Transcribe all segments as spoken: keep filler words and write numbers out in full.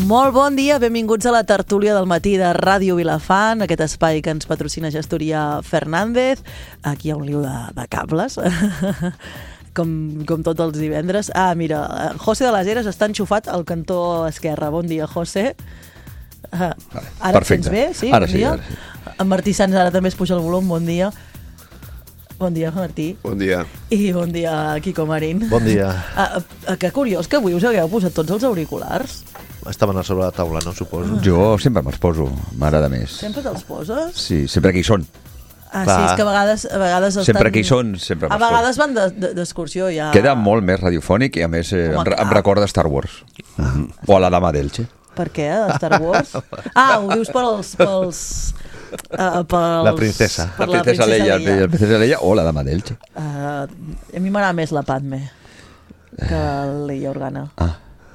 Molt bon dia, benvinguts a la tertúlia del matí de Ràdio Vilafant, aquest espai que ens patrocina Gestoria Fernández. Aquí hi ha un liu de, de cables, com, com tots els divendres. Ah, mira, José de les Heres està enxufat al cantó esquerre. Bon dia, José. Uh, ara et sents bé? Sí, ara bon sí, dia. ara sí. En Martí Sans ara també es puja el volum, bon dia. Bon dia, Martí. Bon dia. I bon dia, Quico Marín. Bon dia. Ah, que curiós que avui us hagueu posat tots els auriculars. Estaven a sobre la taula, no? Suposo. Jo sempre me'ls poso, m'agrada més. Sempre te'ls poses? Sí, sempre que hi són. Ah, Clar. sí, és que a vegades, a vegades estan... Sempre que hi són, sempre A me'ls vegades van d'excursió, ja... Queda molt més radiofònic i a més eh, Home, em, re- em clar. recorda Star Wars. O a la Dama d'Elche. Per què, de Star Wars? Ah, ho dius pels... pels... Uh, pels La princesa. per La princesa Leia, la princesa Leia o la Dama d'Elche. Uh, a mi m'agrada més la Padme que la Leia Organa. Ah.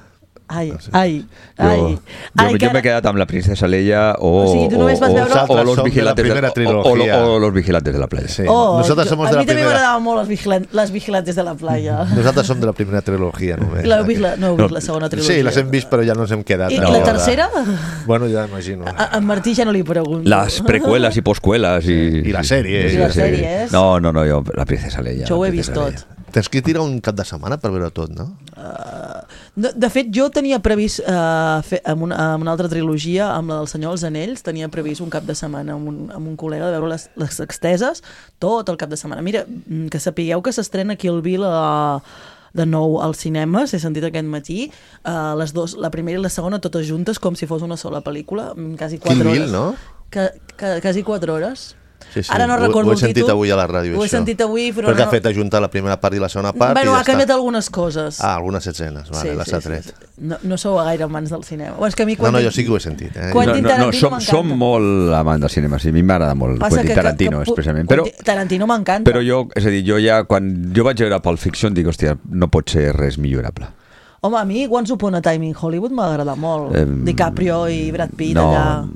Ai, ai, Jo, ai. jo, ai jo m'he quedat amb la princesa Leia o, O sigui, tu només vas o, veure- o, Nosaltres los som de la vigilantes primera o, o, trilogía. o los vigilantes de la playa. Sí. Oh, Nosaltres jo- som a de mi la també primera... m'agradaven molt les, vigilan les vigilantes de la playa. Nosaltres som de la primera trilogia, només. La heu vist la, no heu vist No. la segona trilogia? Sí, les hem vist, però ja no ens hem quedat. I, a i la veure. tercera? Bueno, ja imagino. A, a Martí ja no li pregunto. Las precuelas y poscuelas y... I la sèrie. I les sèries. No, no, no, jo, la princesa Leia. Això ho la he vist princesa tot. Leia. Tens que tirar un cap de setmana per veure tot, no? Uh, de, de fet, jo tenia previst, uh, fer, amb, una, amb una altra trilogia, amb la del Senyor dels Anells, tenia previst un cap de setmana amb un, amb un col·lega de veure les, les exteses tot el cap de setmana. Mira, mm, que sapigueu que s'estrena Kill Bill a, de nou als cinemes, he sentit aquest matí, uh, les dos, la primera i la segona totes juntes com si fos una sola pel·lícula, mm, quasi quatre Kill hores. Bill, no? Que, que, quasi quatre hores. Sí, sí. Ara no Ho- recordo ho he el sentit títol. avui a la ràdio, Ho he això. sentit avui, però Perquè no... ha fet ajuntar la primera part i la segona part Bueno, i ja ha canviat està. algunes coses. Ah, algunes escenes, vale, les ha tret. No, no sou gaire amants del cinema. Bueno, és que a mi No, no, Quentin- jo sí que ho he sentit. Eh? Quentin no, no, no, Tarantino som, m'encanta. som molt amants del cinema, sí, a mi m'agrada molt Passa Quentin que- que- Tarantino, que- especialment. Però, Quentin Tarantino m'encanta. però jo, és a dir, jo ja, quan jo vaig veure Pulp Fiction, dic, hòstia, no pot ser res millorable. Home, a mi Once Upon a Time in Hollywood m'agrada molt. Eh, DiCaprio i Brad Pitt no, allà.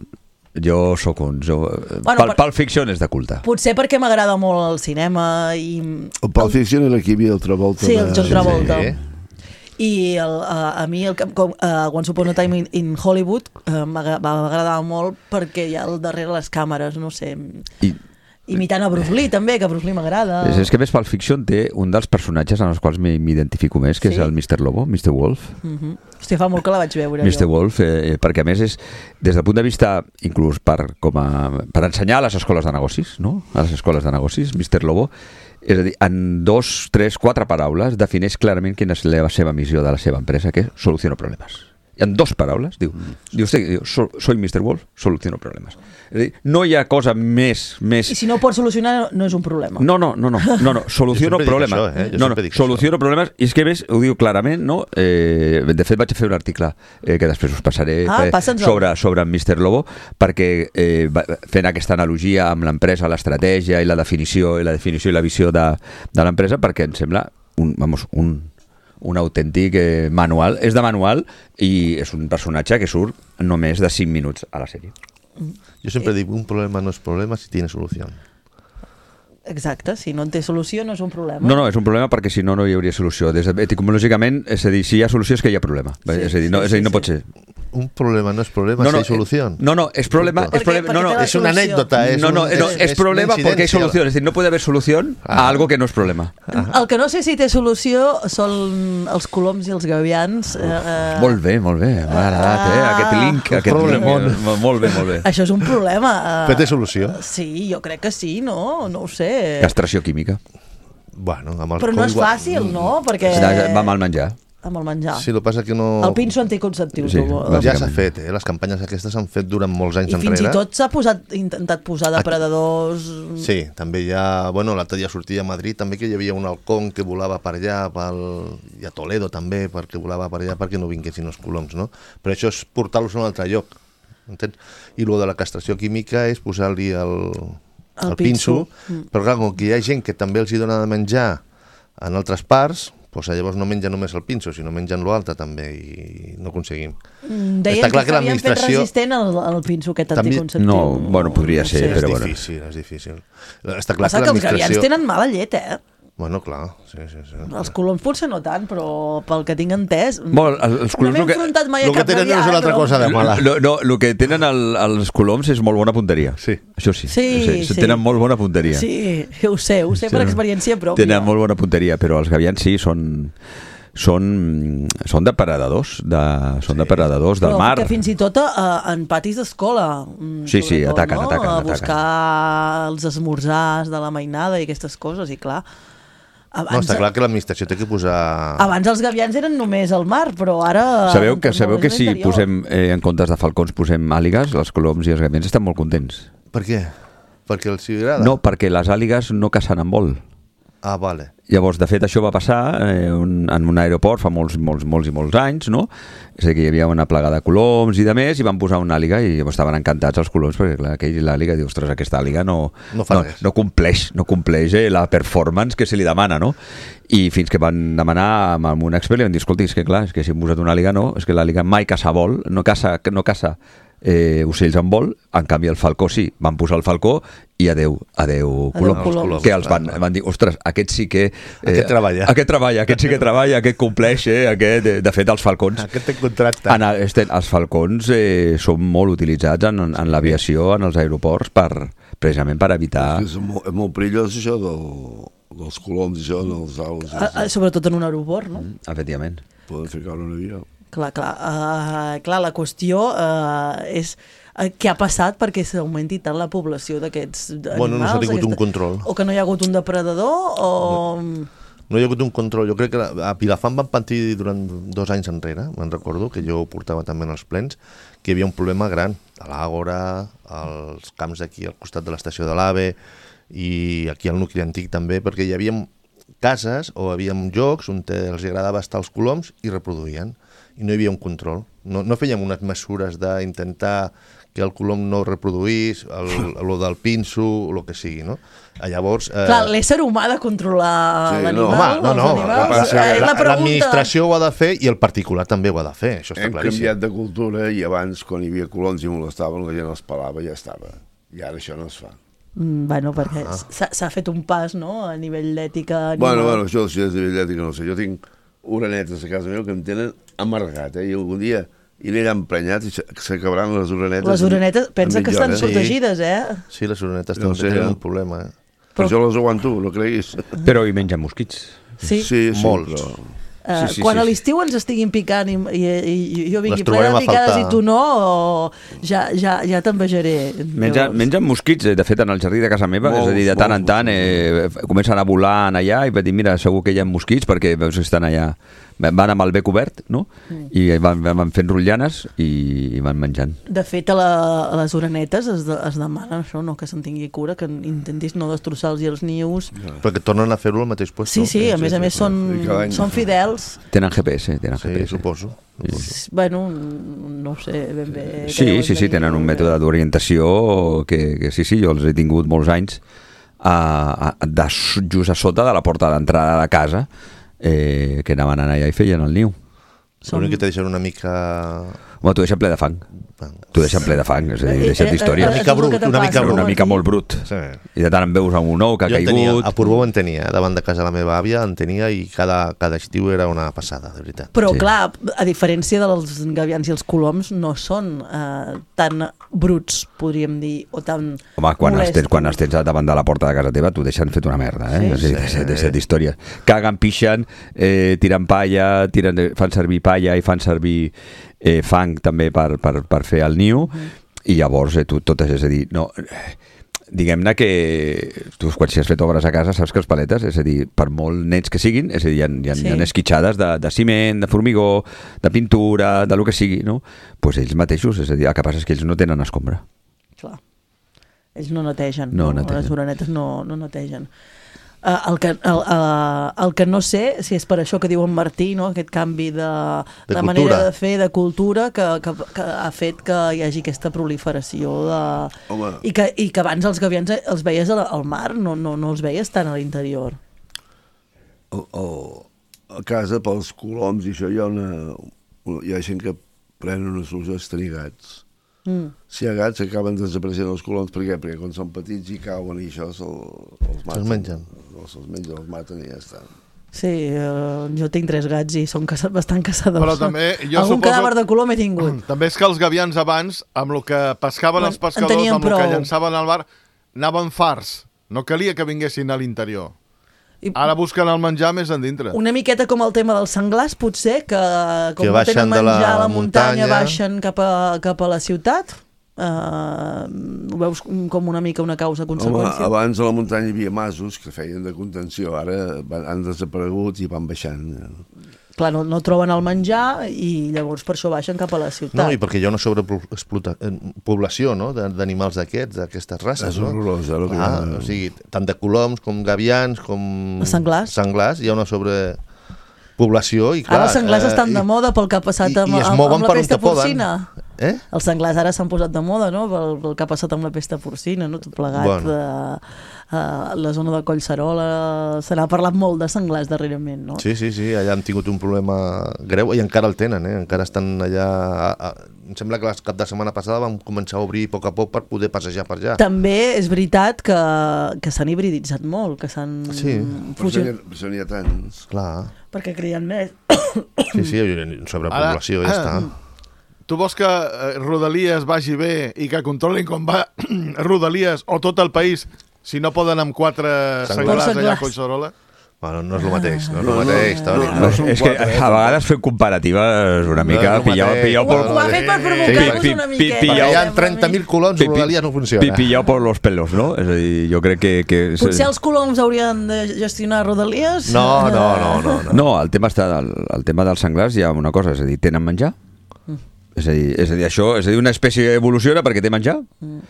jo sóc un... Jo, Bueno, bueno, per- Pulp Fiction és de culte. Potser perquè m'agrada molt el cinema i... El Pulp Fiction era aquí hi havia el Travolta. Sí, el de- John Travolta. Sí. I el, a, a mi el, que- com, uh, Once Upon a Time in, in Hollywood uh, m'agradava molt perquè hi ha al darrere les càmeres, no sé, I, imitant a Bruce Lee també, que Bruce Lee m'agrada. és, és que a més Pulp Fiction té un dels personatges en els quals m'hi- m'identifico més, que Sí? és el mister Lobo, mister Wolf. Uh -huh. Hòstia, fa molt que la vaig veure. mister jo. Wolf, eh, perquè a més és, des del punt de vista, inclús per, com a, per ensenyar a les escoles de negocis, no? A les escoles de negocis, mister Lobo, és a dir, en dos, tres, quatre paraules defineix clarament quina és la seva missió de la seva empresa, que és soluciono problemes. I en dos paraules, diu, diu, hosti, diu so, soy mister Wolf, soluciono problemes. És a dir, no hi ha cosa més... més I si no ho pots solucionar, no és un problema. no, no, no, no, no, no. soluciono Jo sempre dic problemes. això, eh? Jo No, no, sempre dic soluciono problemes, i és que ves, ho diu clarament, no? Eh, de fet, vaig fer un article eh, que després us passaré Ah, eh, passa'ns-el. sobre, sobre en mister Lobo, perquè eh, va- fent aquesta analogia amb l'empresa, l'estratègia i la definició i la definició i la visió de, de l'empresa, perquè em sembla un, vamos, un, un autèntic eh, manual. És de manual i és un personatge que surt només de cinc minuts a la sèrie. Jo sempre dic, un problema no és problema si tiene solució. Exacte, si no en té solució no és un problema. No, no, és un problema perquè si no, no hi hauria solució. Des de, etimològicament, és a dir, si hi ha solució és que hi ha problema. Sí, és a dir, no, sí, és a dir, no sí, pot ser. Un problema no és problema No, si no, hay solució. eh, no, no, és problema... Perquè- És problema perquè no, no, té la És una solució. anècdota, és, no, no, un, no, és, problema una porque hay incidència. solución. Es decir, no puede haber solución a Ah. algo que no es problema. El que no sé si té solució són els coloms i els gavians. Eh, eh, Molt bé, molt bé. M'ha agradat, eh? Ah. Aquest link. Aquest Problemón. link. eh, Molt bé, molt bé. Això és un problema. Eh, Però té solució? Sí, jo crec que sí, no? No ho sé. Castració química. Bueno, amb el Però no és igual- fàcil, no? Perquè... Va mal menjar. Amb el menjar. Sí, el que passa que no... El pinso anticonceptiu. Sí, tu, va- Ja bàsicament. s'ha fet, eh? Les campanyes aquestes s'han fet durant molts anys I enrere. fins i tot s'ha posat, intentat posar depredadors... Sí, també hi ha... Bueno, l'altre dia sortia a Madrid també que hi havia un halcón que volava per allà, pel... i a Toledo també, perquè volava per allà perquè no vinguessin els coloms, no? Però això és portar-los a un altre lloc, entens? I el de la castració química és posar-li el, El el pinso, pinso. Mm. però clar, com que hi ha gent que també els hi dona de menjar en altres parts, doncs llavors no mengen només el pinso, sinó mengen l'altre també, i no aconseguim. Mm, Deien Està clar que que s'havien fet l'administració- resistent al, al pinso aquest També- anticonceptiu. No, bueno, podria ser, sé. però és bueno. difícil, és difícil. Està clar Passa que que els gavians l'administració... tenen mala llet, eh? Bueno, clar, sí, sí, sí. Els coloms potser no tant, però pel que tinc entès... Bueno, els coloms... No m'he el que- enfrontat mai a El que cap tenen gavià, és una altra però- cosa de mala. No, no, el que tenen el, els coloms és molt bona punteria. Sí. Això sí. Sí, sí. Tenen molt bona punteria. Sí, ho sé, ho sé per experiència pròpia. Tenen molt bona punteria, però els gavians sí, són... Són, són depredadors de, són sí. depredadors del Però mar. que fins i tot a, en patis d'escola, mm, Sí, sí, sobretot, ataquen, no? ataquen, a ataquen. buscar els esmorzars de la mainada i aquestes coses, i clar... Abans, No, està clar que l'administració té que posar... abans els gavians eren només al mar, però ara... Sabeu que, molt sabeu més que a si l'interior. posem, eh, en comptes de falcons, posem àligues, els coloms i els gavians estan molt contents. Per què? Perquè els hi agrada? No, perquè les àligues no cacen en vol. Ah, vale. Llavors, de fet, això va passar eh, un, en un aeroport fa molts, molts, molts i molts anys, no? És a dir, que hi havia una plaga de coloms i de més, i van posar una àliga i llavors estaven encantats els coloms, perquè clar, aquell l'àliga diu, ostres, aquesta àliga no, No fa no, res. no compleix, no compleix eh, la performance que se li demana, no? I fins que van demanar amb, amb un expert, li van dir, escolti, és que clar, és que si hem posat una àliga no, és que l'àliga mai caça vol, no caça, no caça eh, ocells en vol, en canvi el falcó sí, van posar el falcó i adeu, adeu coloms, coloms. que els van, van dir, ostres, aquest sí que... Eh, Aquest treballa. Aquest treballa, aquest sí que treballa, aquest compleix, eh, aquest, eh, de fet, els falcons... Aquest té contracte. En, el- este, els falcons eh, són molt utilitzats en, en l'aviació, en els aeroports, per, precisament per evitar... És molt, és molt perillós això del, dels coloms, això, en els aus. A, a, sobretot en un aeroport, no? Efectivament. Poden fer caure un avió. Clar, clar, uh, clar, la qüestió uh, és uh, què ha passat perquè s'augmenti tant la població d'aquests animals. Bueno, no s'ha tingut un control. O que no hi ha hagut un depredador, o... No hi ha hagut un control. Jo crec que la- a Vilafant van patir durant dos anys enrere, me'n recordo, que jo ho portava també en els plens, que hi havia un problema gran. A l'Àgora, als camps d'aquí al costat de l'estació de l'AVE, i aquí al nucli antic també, perquè hi havia cases o hi havia llocs on els agradava estar els coloms i reproduïen, i no hi havia un control. No, no fèiem unes mesures d'intentar que el colom no reproduís, el, el del pinso, o el que sigui, no? Llavors... Eh... Clar, l'ésser humà ha de controlar Sí, no. l'animal, Home, no, no, els animals. passa Eh, que la la- pregunta... l'administració ho ha de fer i el particular també ho ha de fer, això està Hem claríssim. canviat de cultura i abans, quan hi havia coloms i molestaven, la gent els pelava i ja estava. I ara això no es fa. Mm, bueno, perquè s'ha s'ha fet un pas, no?, a nivell d'ètica animal. Bueno, bueno, això si és de billètica no sé. Jo tinc uranetes a casa meva que em tenen amargat, eh? I algun dia iré allà emprenyat i s'acabaran les uranetes. Les uranetes, en- pensa en que mitja estan hora. protegides, eh? Sí, les oronetes No també sé, tenen no. un problema, eh? Per això les aguanto, no creguis. Però hi mengen mosquits. Sí. Sí, sí, Molts. però... Uh, Sí, sí, quan sí, a sí. l'estiu ens estiguin picant i, i, i, i jo vingui Les ple de trobarem a picades faltar. i tu no, o ja, ja, ja t'envejaré. Menja, Llavors. mengen mosquits, eh, de fet, en el jardí de casa meva, Molts, és a dir, de tant en molts, tant eh, comencen a volar en allà i va dir, mira, segur que hi ha mosquits perquè veus que estan allà, van amb el bec obert, no? Mm. I van, van fent rotllanes i, i van menjant. De fet, a, la, a les uranetes es, de, es demana això, no? Que se'n tingui cura, que intentis no destrossar-los els nius. Perquè tornen a fer-ho al mateix lloc. Sí, sí, a més a més són, I cada any. són fidels. Tenen G P S, tenen Sí, G P S. suposo. Bueno, no ho sé ben bé. què Sí, deuen sí, sí, tenir. tenen un mètode d'orientació que, que sí, sí, jo els he tingut molts anys a, a, de, just a sota de la porta d'entrada de casa, eh, que anaven allà i feien el niu. L'únic que te deixen una mica... Home, t'ho deixen ple de fang. T'ho deixen ple de fang, és a dir, deixen d'històries. Una mica brut, una mica brut. Una mica molt brut. Sí. I de tant en veus un ou que ha Jo en tenia, caigut. a Portbou en tenia, eh? Davant de casa de la meva àvia en tenia i cada, cada estiu era una passada, de veritat. Però, Sí. clar, a diferència dels gavians i els coloms, no són eh, tan bruts, podríem dir, o tan Home, quan els, molestos. tens, quan els tens davant de la porta de casa teva, t'ho deixen fet una merda, eh? Sí. És a dir, deixen, deixen d'històries. Caguen, pixen, eh, tiren palla, tiren, fan servir palla i fan servir eh, fang també per, per, per fer el niu, Mhm. i llavors eh, tu, tot és, és a dir, no... Diguem-ne que tu quan si has fet obres a casa saps que els paletes, és a dir, per molt nets que siguin, és a dir, hi ha, hi ha, Sí. hi ha esquitxades de, de ciment, de formigó, de pintura, de lo que sigui, no? Doncs pues ells mateixos, és a dir, el que passa és que ells no tenen escombra. Clar. Ells no netegen, No no, netegen. les uranetes no, no netegen. Uh, el, que, el, uh, el que no sé, si és per això que diu en Martí, no? Aquest canvi de, De de cultura. manera de fer, de cultura, que, que, que ha fet que hi hagi aquesta proliferació de... Home. I que, i que abans els gavians els veies al, al mar, no, no, no els veies tant a l'interior. El, el, a casa, pels coloms i això, hi ha, una, una, hi ha gent que prenen una solució de tenir gats. Mm. Si hi ha gats, acaben desapareixent els coloms. Per què? Perquè quan són petits i cauen i això se'l, els maten. Se'ls mengen. els mengen, els maten i ja està. Sí, uh, jo tinc tres gats i són caça bastant caçadors. Però també, jo Algun suposo... cadàver de color m'he tingut. També és que els gavians abans, amb el que pescaven Bueno, els en pescadors, tenien amb el que prou. llançaven al mar, anaven farts. No calia que vinguessin a l'interior. I Ara busquen el menjar més endintre. una miqueta com el tema dels senglars, potser, que com Que no tenen baixen de la menjar a la muntanya, muntanya. baixen cap a, cap a la ciutat. Uh, ho veus com una mica una Home, causa-conseqüència? abans a la muntanya hi havia masos que feien de contenció, ara van, han desaparegut i van baixant. Clar, no, no troben el menjar i llavors per això baixen cap a la ciutat. No, i perquè hi ha una sobrepoblació, no?, de- d'animals d'aquests, d'aquestes races, És no? horrorós, eh, el que hi Clar, ha. o sigui, tant de coloms com gavians, com... Senglars. Senglars, hi ha una sobrepoblació i clar... Ara els senglars eh, estan de i- moda pel que ha passat i- amb, i es amb, mouen amb la per on pesta que poden. porcina. Eh? Els senglars ara s'han posat de moda, no?, pel, pel que ha passat amb la pesta porcina, no?, tot plegat. Bueno. De, uh, la zona de Collserola, se n'ha parlat molt de senglars darrerament, no? Sí, sí, sí, allà han tingut un problema greu i encara el tenen, eh? Encara estan allà... A, a, em sembla que el cap de setmana passada vam començar a obrir a poc a poc per poder passejar per allà. També és veritat que, que s'han hibriditzat molt, que s'han... Sí. Per això n'hi ha, per això n'hi ha tants. Clar, Perquè crien més. sí, sí, sobrepoblació, ja està. Tu vols que eh, Rodalies vagi bé i que controlin com va Rodalies o tot el país si no poden amb quatre Senglars. senglars allà a Senglars. Collserola? Bueno, no és el mateix, no és No, el no, mateix, no, Toni. no, No, no. És, és que a vegades fem comparatives una mica, és el pilleu, mateix. pilleu Ho, por, ho ha fet per provocar-nos Sí, una pi- pi- miqueta. pilleu- Perquè hi ha sembla a mi. trenta mil colons, Pi- pi- Rodalies no funciona. pi- pilleu por los pelos, no? És a dir, jo crec que... que Potser els coloms haurien de gestionar Rodalies? No, no, no, no. no. No, el tema, està, el, el tema dels senglars hi ha una cosa, és a dir, tenen menjar, és a dir, és a dir, això, és a dir, una espècie evoluciona perquè té menjar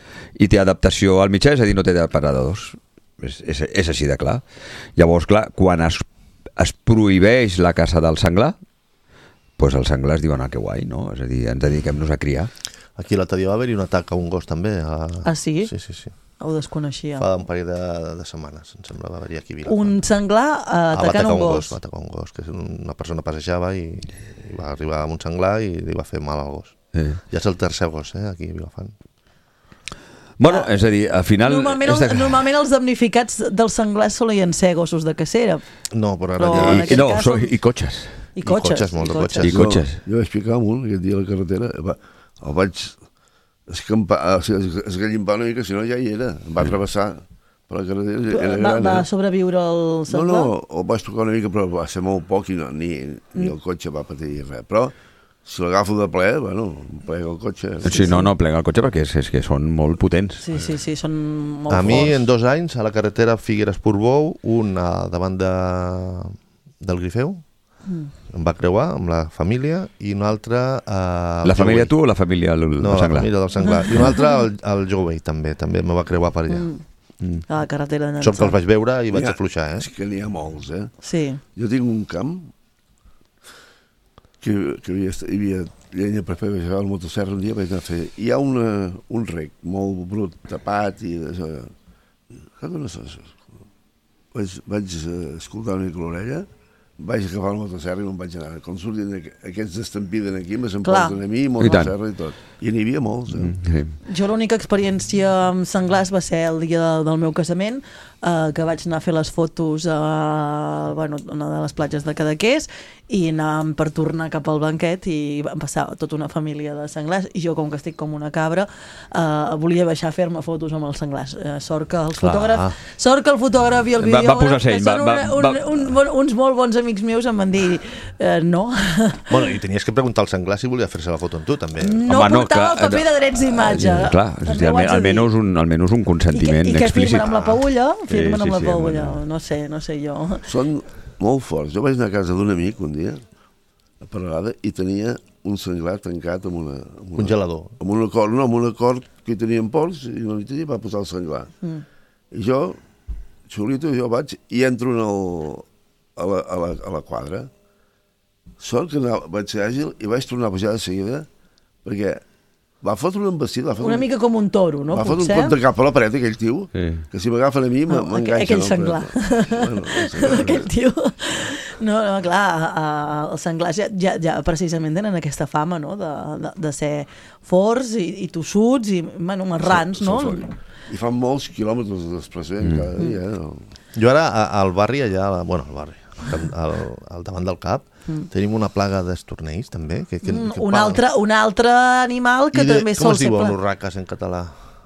i té adaptació al mitjà, és a dir, no té depredadors. És, és, és així de clar. Llavors, clar, quan es, es prohibeix la caça del senglar, doncs els senglars diuen, ah, que guai, no? És a dir, ens dediquem-nos a criar. Aquí l'altre dia va haver-hi un atac a un gos també. A... Ah, sí? Sí, sí, sí. Ho desconeixia. Fa un parell de, de setmanes, em sembla, va haver-hi aquí a Vilafant. Un senglar uh, Ah, va atacant atacar un gos. Va atacar un gos, que una persona passejava i, i va arribar amb un senglar i li va fer mal al gos. Eh. Ja és el tercer gos, eh, aquí a Vilafant. Bueno, és a dir, al final... Normalment, és els, de... normalment els damnificats dels senglars solien ser gossos de cacera. No, però ara Però ja... en I, aquest no, cas so, són- i cotxes. I cotxes. cotxes, molt de cotxes. I cotxes. Jo, jo vaig picar amb un aquest dia a la carretera, va, el vaig escampar, o sigui, esgallimpar una mica, si no ja hi era, em va travessar per la carretera, era Va, gran, va eh? sobreviure el No, senglar? no, el vaig tocar una mica, però va ser molt poc i no, ni, ni el cotxe va patir res, però si l'agafo de ple, bueno, em plega el cotxe. Sí, no, no, plega el cotxe perquè és, és que són molt potents. Sí, sí, sí, són molt A mi, forts. en dos anys, a la carretera Figueres-Portbou, un a davant de, del Grifeu, Mm. em va creuar amb la família, i un altre... A La família tu o la família el, No, el la senglar? família del senglar. I un altre al, al Jovell, també, també me va creuar per allà. Mm. A la carretera de Sort que els Llançà. vaig veure i vaig N'hi ha- afluixar, eh? És que n'hi ha molts, eh? Sí. Jo tinc un camp que, que hi havia, hi havia llenya per fer baixar el motosserra un dia, vaig anar a fer... Hi ha una, un rec molt brut, tapat i... Això, que no sé, vaig, vaig eh, escoltar una mica l'orella, vaig agafar el motosserra i me'n vaig anar. Quan surtin aqu- aquests d'estampiden aquí, me s'emporten a mi, I tant. motosserra i tot. I n'hi havia molts, eh? Mm, sí. Jo l'única experiència amb senglars va ser el dia del meu casament, eh, que vaig anar a fer les fotos a, bueno, a una de les platges de Cadaqués i anàvem per tornar cap al banquet i vam passar tota una família de senglars i jo, com que estic com una cabra, eh, volia baixar a fer-me fotos amb els senglars. Eh, sort que els Clar. fotògrafs, sort que el fotògraf i el Va- va videògraf, posar seny, que són va- una, va- un, va- un, bon, uns molt bons amics meus, em van dir eh, no. Bueno, i tenies que preguntar al senglar si volia fer-se la foto amb tu, també. No Home, no, portava clar, el paper de drets d'imatge. Eh, clar, és a dir, També ho haig almen, de dir. almenys, un, almenys un consentiment I que, i que explícit. firmen amb la paulla, firmen Sí, amb sí, la sí, paulla, home, no sé, no sé jo. Són molt forts. Jo vaig anar a casa d'un amic un dia, a Paralada, i tenia un senglar tancat amb una... Amb una Congelador. Amb un acord, no, amb un acord que hi tenia en pols, i no hi tenia, va posar el senglar. Mm. I jo, xulito, jo vaig i entro en el, a, la, a, la, a la quadra. Sort que anava, vaig ser àgil i vaig tornar a pujar de seguida, perquè va fotre una embestida. Una mica com un toro, no? Va fotre un Potser? cop de cap a la paret, aquell tio, Sí. que si m'agafen a mi No, m'enganxa. aquell no, senglar. Bueno, el senglar. Aquell tio. No, no, clar, uh, els senglars ja, ja, ja precisament tenen aquesta fama, no?, de, de, de ser forts i, i tossuts i, bueno, marrans, no? Són- són- I fan molts quilòmetres de desplaçament cada dia. No? Jo ara, a- al barri, allà, bueno, al barri, al, al davant del cap, mm. tenim una plaga d'estornells, també. Que, que, Mm, que un, pa- altre, un altre animal que I de- també com sol es ser... diuen pla- urraques en català?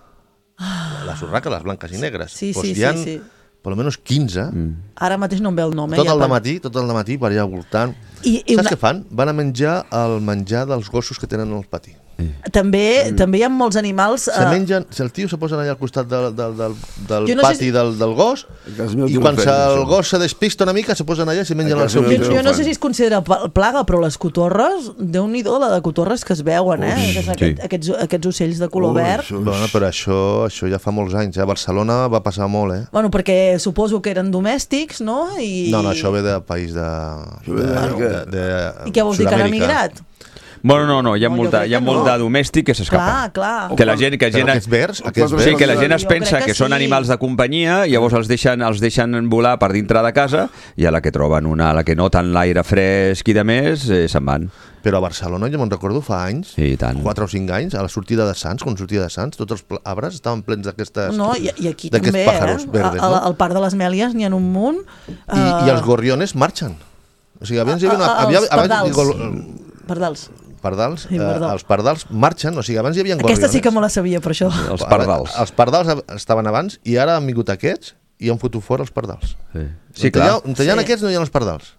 Les urraques, les blanques i negres. Sí, pues sí, hi ha, sí, sí. per almenys quinze, Mm. Ara mateix no em ve el nom. Eh? tot ja el per- matí, tot el matí per allà voltant. I, i Saps una... què fan? Van a menjar el menjar dels gossos que tenen al pati. també, mm. també hi ha molts animals... Se mengen, si el tio se posen allà al costat del, del, del, del Jo no sé pati si- del, del gos, A casa meva i tinc quan una se, feina, el això. gos se despista una mica, se posen allà i se mengen A el casa seu meva Jo, pitjor. jo no sé si es considera pa- plaga, però les cotorres, Déu-n'hi-do, la de cotorres que es veuen, eh? Ui, que és sí. aquest, aquests, aquests ocells de color Ui, verd. això és- Bueno, però això, això ja fa molts anys. A Barcelona va passar molt, eh? Bueno, perquè suposo que eren domèstics, no? I... No, no, això ve de país de... Això ve de- de, de, I què vols dir, que han Sud-amèrica. emigrat? Bueno, no, no, hi ha, No, jo molta, crec hi ha que molt no. de domèstic que Clar, s'escapa. clar. Que la gent... Que Però gent aquests verds, aquests Sí, verds... que la gent Jo es pensa crec que, que són sí. animals de companyia i llavors els deixen, els deixen volar per dintre de casa i a la que troben una, a la que noten l'aire fresc i de més, eh, se'n van. Però a Barcelona, jo me'n recordo, fa anys, Sí, i tant. quatre o cinc anys, a la sortida de Sants, quan sortia de Sants, tots els pla- arbres estaven plens d'aquestes... No, i, i aquí d'aquests també, pàjaros eh? verdes, Al, no? al Parc de les Mèlies n'hi ha un munt. I, I els gorriones marxen. O sigui, abans hi havia una... Ah, ah, havia, els abans, pardals. digo, Pardals. pardals, Sí, eh, pardal. els pardals marxen, o sigui, abans hi havia gorriones. Aquesta sí que me la sabia, per això. Els pardals. Els pardals estaven abans i ara han vingut aquests i han fotut fora els pardals. Sí, sí on hi ha, clar. on hi ha Sí. aquests no hi ha els pardals.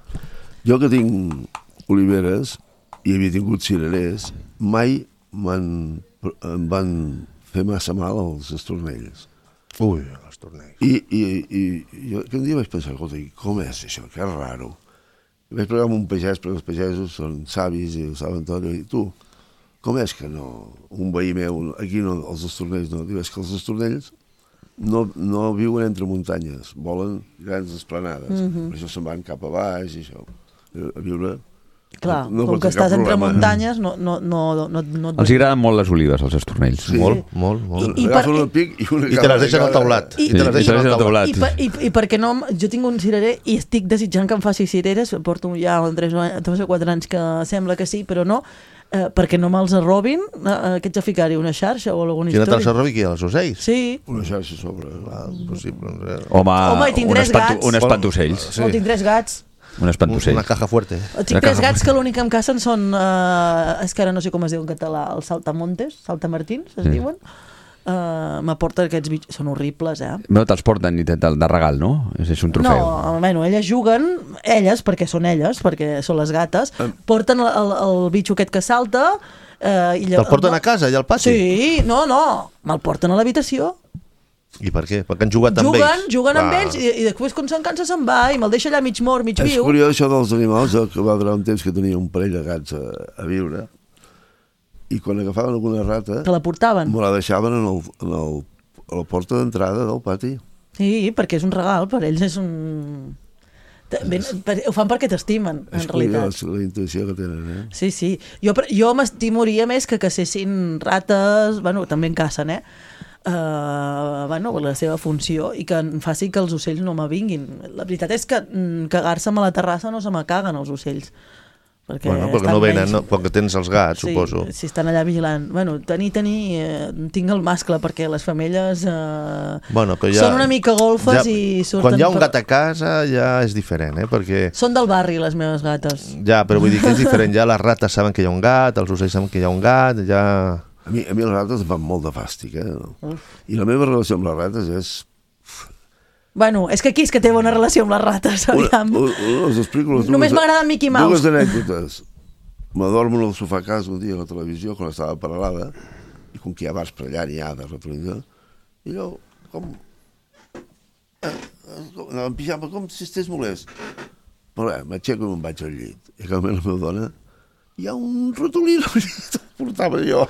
Jo que tinc oliveres i havia tingut cirerers, mai m'han, em van fer massa mal els estornells. Ui, els tornells. I, i, i jo que un dia vaig pensar, escolta, i com és això? Que raro. I vaig pregar amb un pagès, perquè els pagesos són savis i ho saben tot, i tu, com és que no, un veí meu, aquí no, els estornells no, diu, és que els estornells no, no viuen entre muntanyes, volen grans esplanades, Mhm. per això se'n van cap a baix i això, a viure... Clar, no com pot que tenir cap estàs entre problema. muntanyes, no, no, no, no, no et Els agraden molt les olives, els estornells. Sí. Molt, molt, molt. I- i per- Agafen el pic i, una I te les deixen al taulat. I- I te les i- deixen i- al al taulat. taulat. I, per, i, I perquè no... Jo tinc un cirerer i estic desitjant que em faci cireres, porto ja tres o quatre anys que sembla que sí, però no, eh, perquè no me'ls robin, eh, que ets a ficar-hi una xarxa o alguna Qui no te'ls història. robi, qui? Els ocells? Sí, Una xarxa a sobre. Ah, possible. no sé. Home, Home, i tinc un, tres espanto, gats. un espantocells. Sí. sí. No, tinc tres gats. Un espantocells. Una caja fuerte. Tinc tres gats que l'únic que em cacen són... Eh, és que ara no sé com es diu en català, els saltamontes, saltamartins, es Sí. diuen. Uh, m'aporten aquests bitxos, són horribles, eh? No te'ls porten ni de, de regal, no? És, és un trofeu. No, bueno, elles juguen, elles, perquè són elles, perquè són les gates, porten el, el, el bitxo aquest que salta... Eh, i lla- Te'l porten a casa, allà al pati? Sí, no, no, me'l porten a l'habitació. I per què? Perquè han jugat amb Juguen, ells? juguen amb Ah. ells i, i després quan se'n cansa se'n va i me'l deixa allà mig mort, mig És viu. curiós això dels animals, jo, que va durar un temps que tenia un parell de gats a, a viure, i quan agafaven alguna rata, Te la portaven. me la deixaven en, el, en el, a la porta d'entrada del pati. Sí, perquè és un regal, per ells és un... Te- Ben, per, ho fan perquè t'estimen, en És realitat. curiós la intuïció que tenen, eh? Sí, sí. Jo, pre- jo m'estimoria més que cacessin rates, bueno, també en cacen, eh? Uh, bueno, la seva funció i que en faci que els ocells no m'avinguin. La veritat és que mm, cagar-se'm a la terrassa no se me caguen els ocells. Perquè Bueno, perquè estan no venen, menys- no? Perquè tens els gats, Sí, suposo. si estan allà vigilant. Bueno, tenir, tenir, eh, tinc el mascle, perquè les femelles eh, Bueno, però ja, són una mica golfes ja, i surten... Quan hi ha un per- gat a casa ja és diferent, eh? Perquè... Són del barri, les meves gates. Ja, però vull dir que és diferent. Ja les rates saben que hi ha un gat, els ocells saben que hi ha un gat, ja... A mi, a mi les rates em fan molt de fàstic, eh? I la meva relació amb les rates és... Bueno, és que aquí és que té bona relació amb les rates, Una, aviam. una, una, us explico les Només dues- m'agrada Mickey Mouse. Dues anècdotes. M'adormo en el sofà a casa un dia a la televisió, quan estava paral·lada, i com que hi ha bars per allà, n'hi ha de la televisió, i allò, com... Eh, eh, anava en pijama, com si estigués molest. Però bé, m'aixeco i me'n vaig al llit. I que la meva dona, hi ha un ratolí al llit, el portava jo.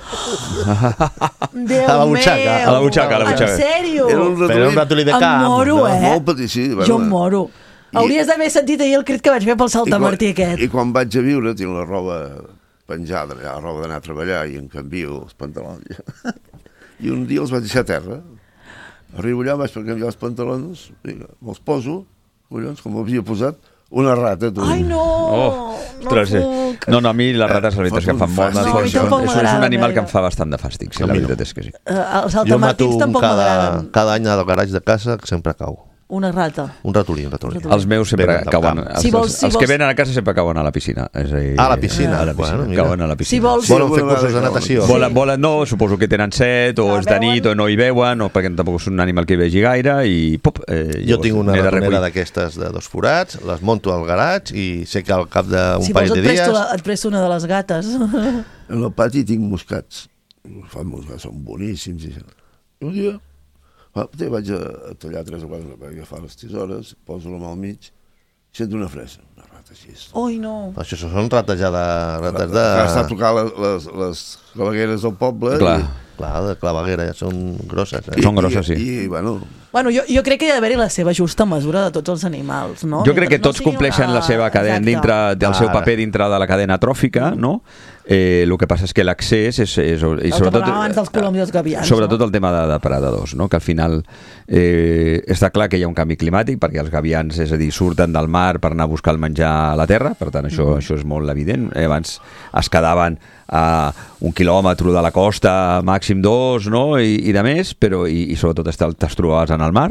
Déu A la butxaca, meu! a la butxaca, a la butxaca. En sèrio? Era un Però era un ratolí de Em camp. moro, no? eh? Molt petit, sí. bueno, Jo em moro. I- Hauries d'haver sentit ahir el crit que vaig fer pel I quan, saltamartí aquest. I quan vaig a viure tinc la roba penjada, la roba d'anar a treballar i em canvio els pantalons. I un dia els vaig deixar a terra. Arribo allà, vaig per canviar els pantalons, vinga, me'ls poso, collons, com m'havia posat, una rata. Tu. Ai, no! Oh, no ostres, sí. puc. No, no, a mi les rates, la veritat és que em fan molt de No, a mi fàstic. tampoc És, és m'agraden un animal que gaire. em fa bastant de fàstic, sí, A la mi no. veritat és que sí. Eh, els Jo mato saltamartins un tampoc cada, m'agraden. cada any al garatge de casa que sempre cau. Una rata. Un ratolí, un ratolí. Els meus sempre Venen del cauen... camp. Els, Si vols- els, si els que vols- venen a casa sempre cauen a la piscina. És a dir, A la piscina? A la piscina. Bueno, mira. Cauen a la piscina. Si vols... Volen fer Sí, cursos de volen- natació. Volen, volen, no, suposo que tenen set, o Ah, és de veuen? nit, o no hi veuen, o perquè tampoc és un animal que hi vegi gaire, i pop, eh, Jo tinc una n'he de ratonera recollir. d'aquestes de dos forats, les monto al garatge i sé que al cap d'un Si vols parell et de presto, dies... la, et presto una de les gates. En el pati tinc moscats. Fan moscats, són boníssims. I això. I un dia va, te vaig a, a tallar tres o quatre, vaig agafar les tisores, poso-la al mig, sento una fresa, una rata així. Ui, no. Això són rates ja de... rates de... Va estar a tocar les, les, les clavegueres del poble. Clar. I, Clar, de claveguera, ja són grosses. Eh? Són grosses, sí. I, i bueno, Bueno, jo, jo crec que hi ha d'haver-hi la seva justa mesura de tots els animals, no? Jo crec que Mentre no tots sigui compleixen una- la seva cadena Exacte. dintre del seu Ara. paper dintre de la cadena tròfica, no? Eh, el que passa és que l'accés és, és, i que sobretot, parlàvem abans dels coloms i els gavians, sobretot no? el tema de depredadors, no? Que al final eh, està clar que hi ha un canvi climàtic perquè els gavians, és a dir, surten del mar per anar a buscar el menjar a la terra, per tant això, això és molt evident. Eh, abans es quedaven a un quilòmetre de la costa, màxim dos, no? I, i de més, però i, i sobretot te'ls trobaves en el mar.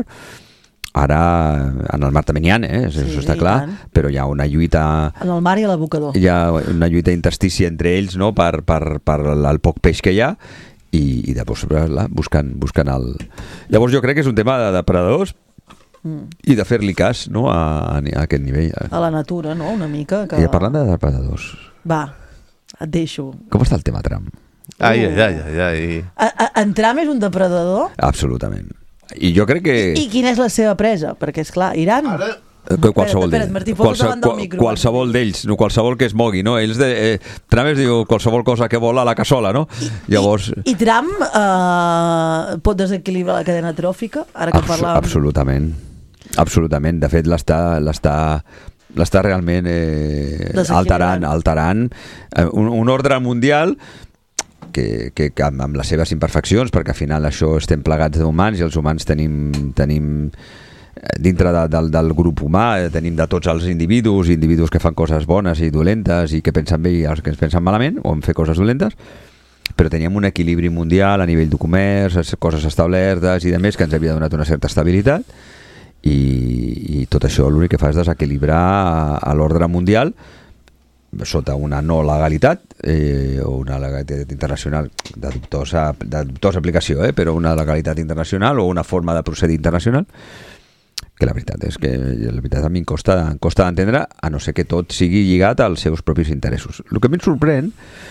Ara, en el mar també n'hi ha, eh? Això Sí, està i clar, tant. però hi ha una lluita En el mar i a l'abocador. hi ha una lluita interstícia entre ells, no? per, per, per el poc peix que hi ha, i, i després clar, buscant, buscant el... Llavors jo crec que és un tema de depredadors Mm. i de fer-li cas, no? a, a aquest nivell. A la natura, no? Una mica. Que... I parlant de depredadors, Va, et deixo. com està el tema Trump? Ai, ai, ai, ai, ai. A, a, en Trump és un depredador? Absolutament. I jo crec que... I quina és la seva presa? Perquè, és clar, Iran... ara Eh, qualsevol Espera't, espera't, d'ells. Martí, posa't davant del micro. qualsevol d'ells, no, qualsevol que es mogui, no? Ells de, eh, Trump es diu qualsevol cosa que vola a la cassola, no? Llavors... I, i Trump eh, pot desequilibrar la cadena tròfica? Ara que Abs parlàvem... absolutament. Absolutament. De fet, l'està l'està l'està realment eh, Desequilibrant. alterant, alterant eh, un, un ordre mundial que, que, que amb, amb les seves imperfeccions, perquè al final això estem plegats d'humans i els humans tenim, tenim eh, dintre de, del, del grup humà eh, tenim de tots els individus, individus que fan coses bones i dolentes i que pensen bé i els que ens pensen malament o en fer coses dolentes, però teníem un equilibri mundial a nivell de comerç, coses establertes i de més que ens havia donat una certa estabilitat i, i tot això l'únic que fa és desequilibrar a, a l'ordre mundial sota una no legalitat eh, o una legalitat internacional de dubtosa, de dubtosa aplicació, eh, però una legalitat internacional o una forma de procedir internacional que la veritat és que la veritat a mi em costa, em costa d'entendre, a no ser que tot sigui lligat als seus propis interessos. El que a mi em sorprèn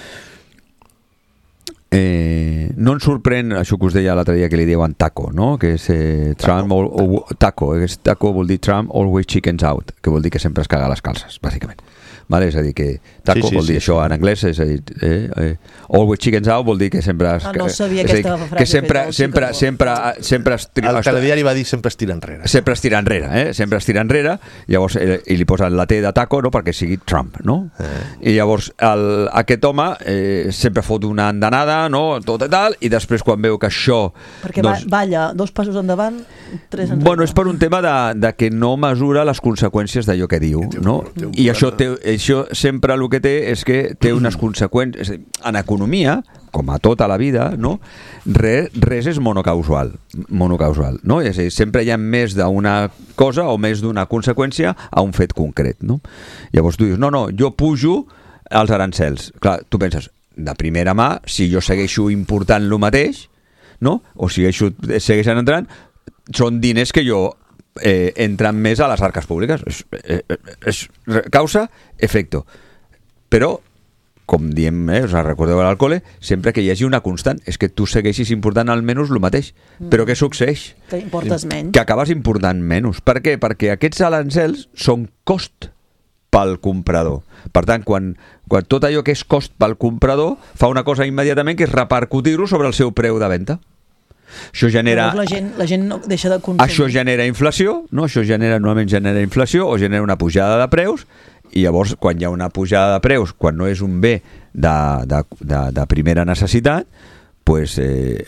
Eh, no ens sorprèn això que us deia l'altre dia que li diuen taco, no? Que és eh, Trump all, o, taco, és taco vol dir Trump always chickens out, que vol dir que sempre es caga les calces, bàsicament. Vale? És a dir, que taco Sí, sí, vol dir sí, això sí. en anglès, és a dir, eh, eh, always chickens out vol dir que sempre es, Ah, no sabia és a dir, aquesta frase que sempre, feta, el sempre, chicken sempre, sempre es, El es- telediari va dir sempre es tira enrere. sempre es tira enrere, eh? Sempre es tira enrere, llavors, eh, i li posen la T de taco, no?, perquè sigui Trump, no? Eh. I llavors el, aquest home eh, sempre fot una andanada, no?, tot i tal, i després quan veu que això... Perquè va, balla dos passos endavant, tres enrere. Bueno, és per un tema de, de que no mesura les conseqüències d'allò que diu, té un- no? té un I això, problema. té, això sempre el que té és que té unes conseqüències... és a dir, en economia, com a tota la vida, no? Res, res és monocausal, monocausal, no? És a dir, sempre hi ha més d'una cosa o més d'una conseqüència a un fet concret, no? Llavors tu dius, no, no, jo pujo els arancels. Clar, tu penses, de primera mà, si jo segueixo important lo mateix, no? O segueixo, segueixen entrant, són diners que jo eh, entren més a les arques públiques. És, eh, és causa, efecto. Però, com diem, eh, us recordeu a l'alcohol, sempre que hi hagi una constant, és que tu segueixis important almenys el mateix. Mm. Però què succeeix? Que importes menys. Que acabes important menys. Per què? Perquè aquests arancels són cost pel comprador. Per tant, quan, quan tot allò que és cost pel comprador fa una cosa immediatament que és repercutir-ho sobre el seu preu de venda. Això genera... Llavors la gent, la gent no deixa de consumir. Això genera inflació, no? Això genera, normalment genera inflació o genera una pujada de preus, i llavors quan hi ha una pujada de preus, quan no és un bé de, de, de, de primera necessitat, pues, eh,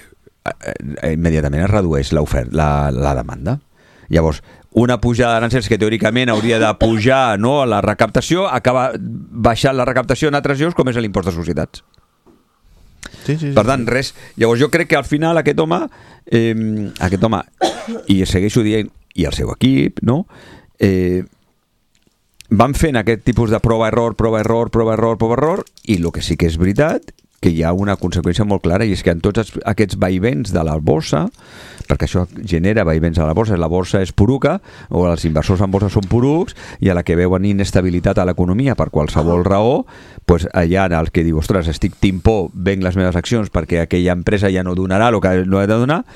eh, immediatament es redueix l'oferta, la, la demanda. Llavors, una pujada d'arancels que teòricament hauria de pujar, no, a la recaptació, acaba baixant la recaptació en altres llocs, com és l'impost de societats. Sí, sí, sí, per tant, sí. res. Llavors jo crec que al final aquest home, eh, aquest home, i segueixo dient, i el seu equip, no? Eh, van fent aquest tipus de prova-error, prova-error, prova-error, prova-error, i el que sí que és veritat que hi ha una conseqüència molt clara, i és que en tots aquests vaivents de la borsa, perquè això genera vaivents a la borsa, la borsa és poruca, o els inversors en borsa són porucs, i a la que veuen inestabilitat a l'economia per qualsevol raó, doncs allà en el que diu, ostres, estic timpó, venc les meves accions perquè aquella empresa ja no donarà el que no he de donar,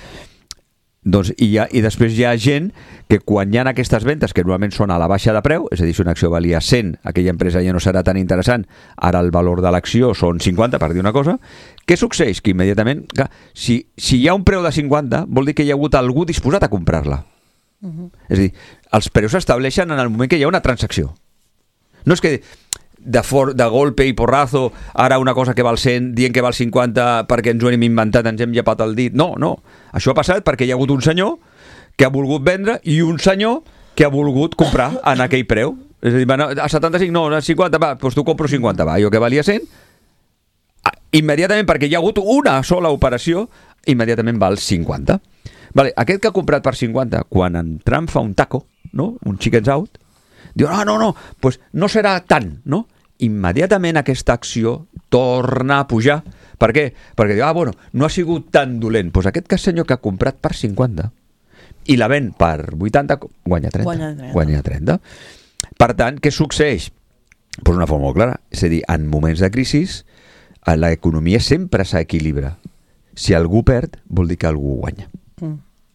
doncs, i, ha, i després hi ha gent que quan hi ha aquestes ventes, que normalment són a la baixa de preu, és a dir, si una acció valia cent, aquella empresa ja no serà tan interessant, ara el valor de l'acció són cinquanta, per dir una cosa, què succeeix? Que immediatament, clar, si, si hi ha un preu de cinquanta, vol dir que hi ha hagut algú disposat a comprar-la. Uh-huh. És a dir, els preus s'estableixen en el moment que hi ha una transacció. No és que de, for, de golpe i porrazo, ara una cosa que val cent, dient que val cinquanta perquè ens ho hem inventat, ens hem llepat el dit. No, no. Això ha passat perquè hi ha hagut un senyor que ha volgut vendre i un senyor que ha volgut comprar en aquell preu. És a dir, bueno, a setanta-cinc, no, a cinquanta, va, doncs tu compro cinquanta, va. Jo que valia cent, immediatament, perquè hi ha hagut una sola operació, immediatament val cinquanta. Vale, aquest que ha comprat per cinquanta, quan en Trump fa un taco, no? Un chicken out, diu, ah, no, no, pues no serà tant, no? Immediatament aquesta acció torna a pujar. Per què? Perquè diu, ah, bueno, no ha sigut tan dolent. Pues aquest que senyor que ha comprat per cinquanta i la ven per vuitanta, guanya trenta. Guanya trenta. Guanya trenta. Per tant, què succeeix? Pues una forma molt clara. És a dir, en moments de crisi, l'economia sempre s'equilibra. Si algú perd, vol dir que algú guanya. Mm.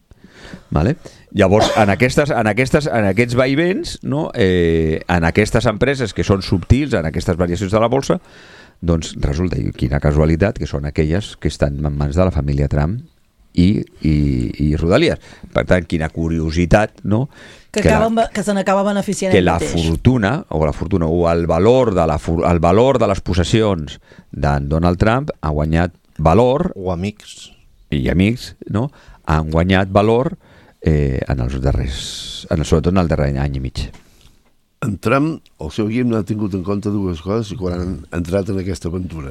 Vale? Llavors, en, aquestes, en, aquestes, en aquests vaivents, no? eh, en aquestes empreses que són subtils, en aquestes variacions de la borsa, doncs resulta, i quina casualitat, que són aquelles que estan en mans de la família Trump i, i, i Rodalies. Per tant, quina curiositat, no? Que, que, acaben, la, que se n'acaba beneficiant que ell la mateix. fortuna, o la fortuna, o el valor de, la, el valor de les possessions d'en Donald Trump ha guanyat valor, O amics. i amics, no? Han guanyat valor eh, en els darrers, en, sobretot en el darrer any i mig. En Trump, el seu equip no ha tingut en compte dues coses quan han entrat en aquesta aventura.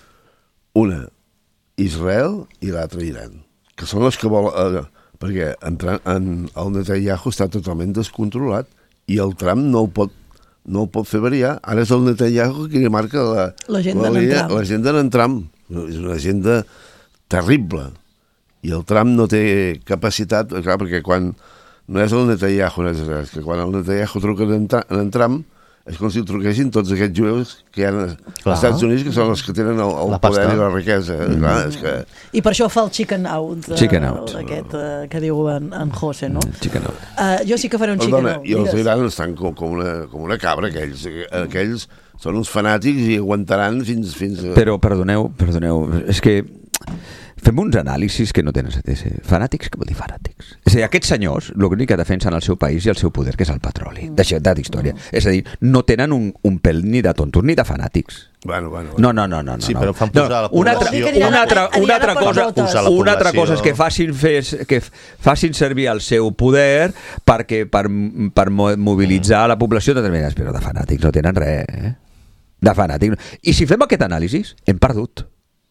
Una, Israel, i l'altra, Iran, que són les que vol... Eh, perquè en, en, el Netanyahu està totalment descontrolat i el Trump no el pot, no el pot fer variar. Ara és el Netanyahu que marca la, l'agenda la, d'en Trump. l'agenda d'en Trump. És una agenda terrible. I el Trump no té capacitat, clar, perquè quan no és el Netanyahu, no és, és que quan el Netanyahu truca en, en Trump, és com si truquessin tots aquests jueus que hi ha als Estats Units, que són els que tenen el, el poder i la riquesa. Mm. Clar, és que... I per això fa el chicken out, uh, chicken out. aquest uh, que diu en, en José, no? Chicken out. Uh, jo sí que faré un chicken Perdona, out. i els Digues. Iran estan com, com, una, com una cabra, aquells. Aquells són uns fanàtics i aguantaran fins... fins a... Però, perdoneu, perdoneu, és que fem uns anàlisis que no tenen sentit. Fanàtics, què vol dir fanàtics? És a dir, aquests senyors, l'únic que defensen el seu país i el seu poder, que és el petroli. Deixeu d'història. És a dir, no tenen un, un pèl ni de tontos ni de fanàtics. Bueno, bueno, bueno. No, no, no, no. Sí, no. però fan posar no, la una altra, població. una altra, una altra Aniran a cosa, per posar la una altra població. cosa és que facin, fes, que facin servir el seu poder perquè per, per mobilitzar la població de determinades, però de fanàtics no tenen res, eh? De fanàtics. I si fem aquest anàlisi, hem perdut.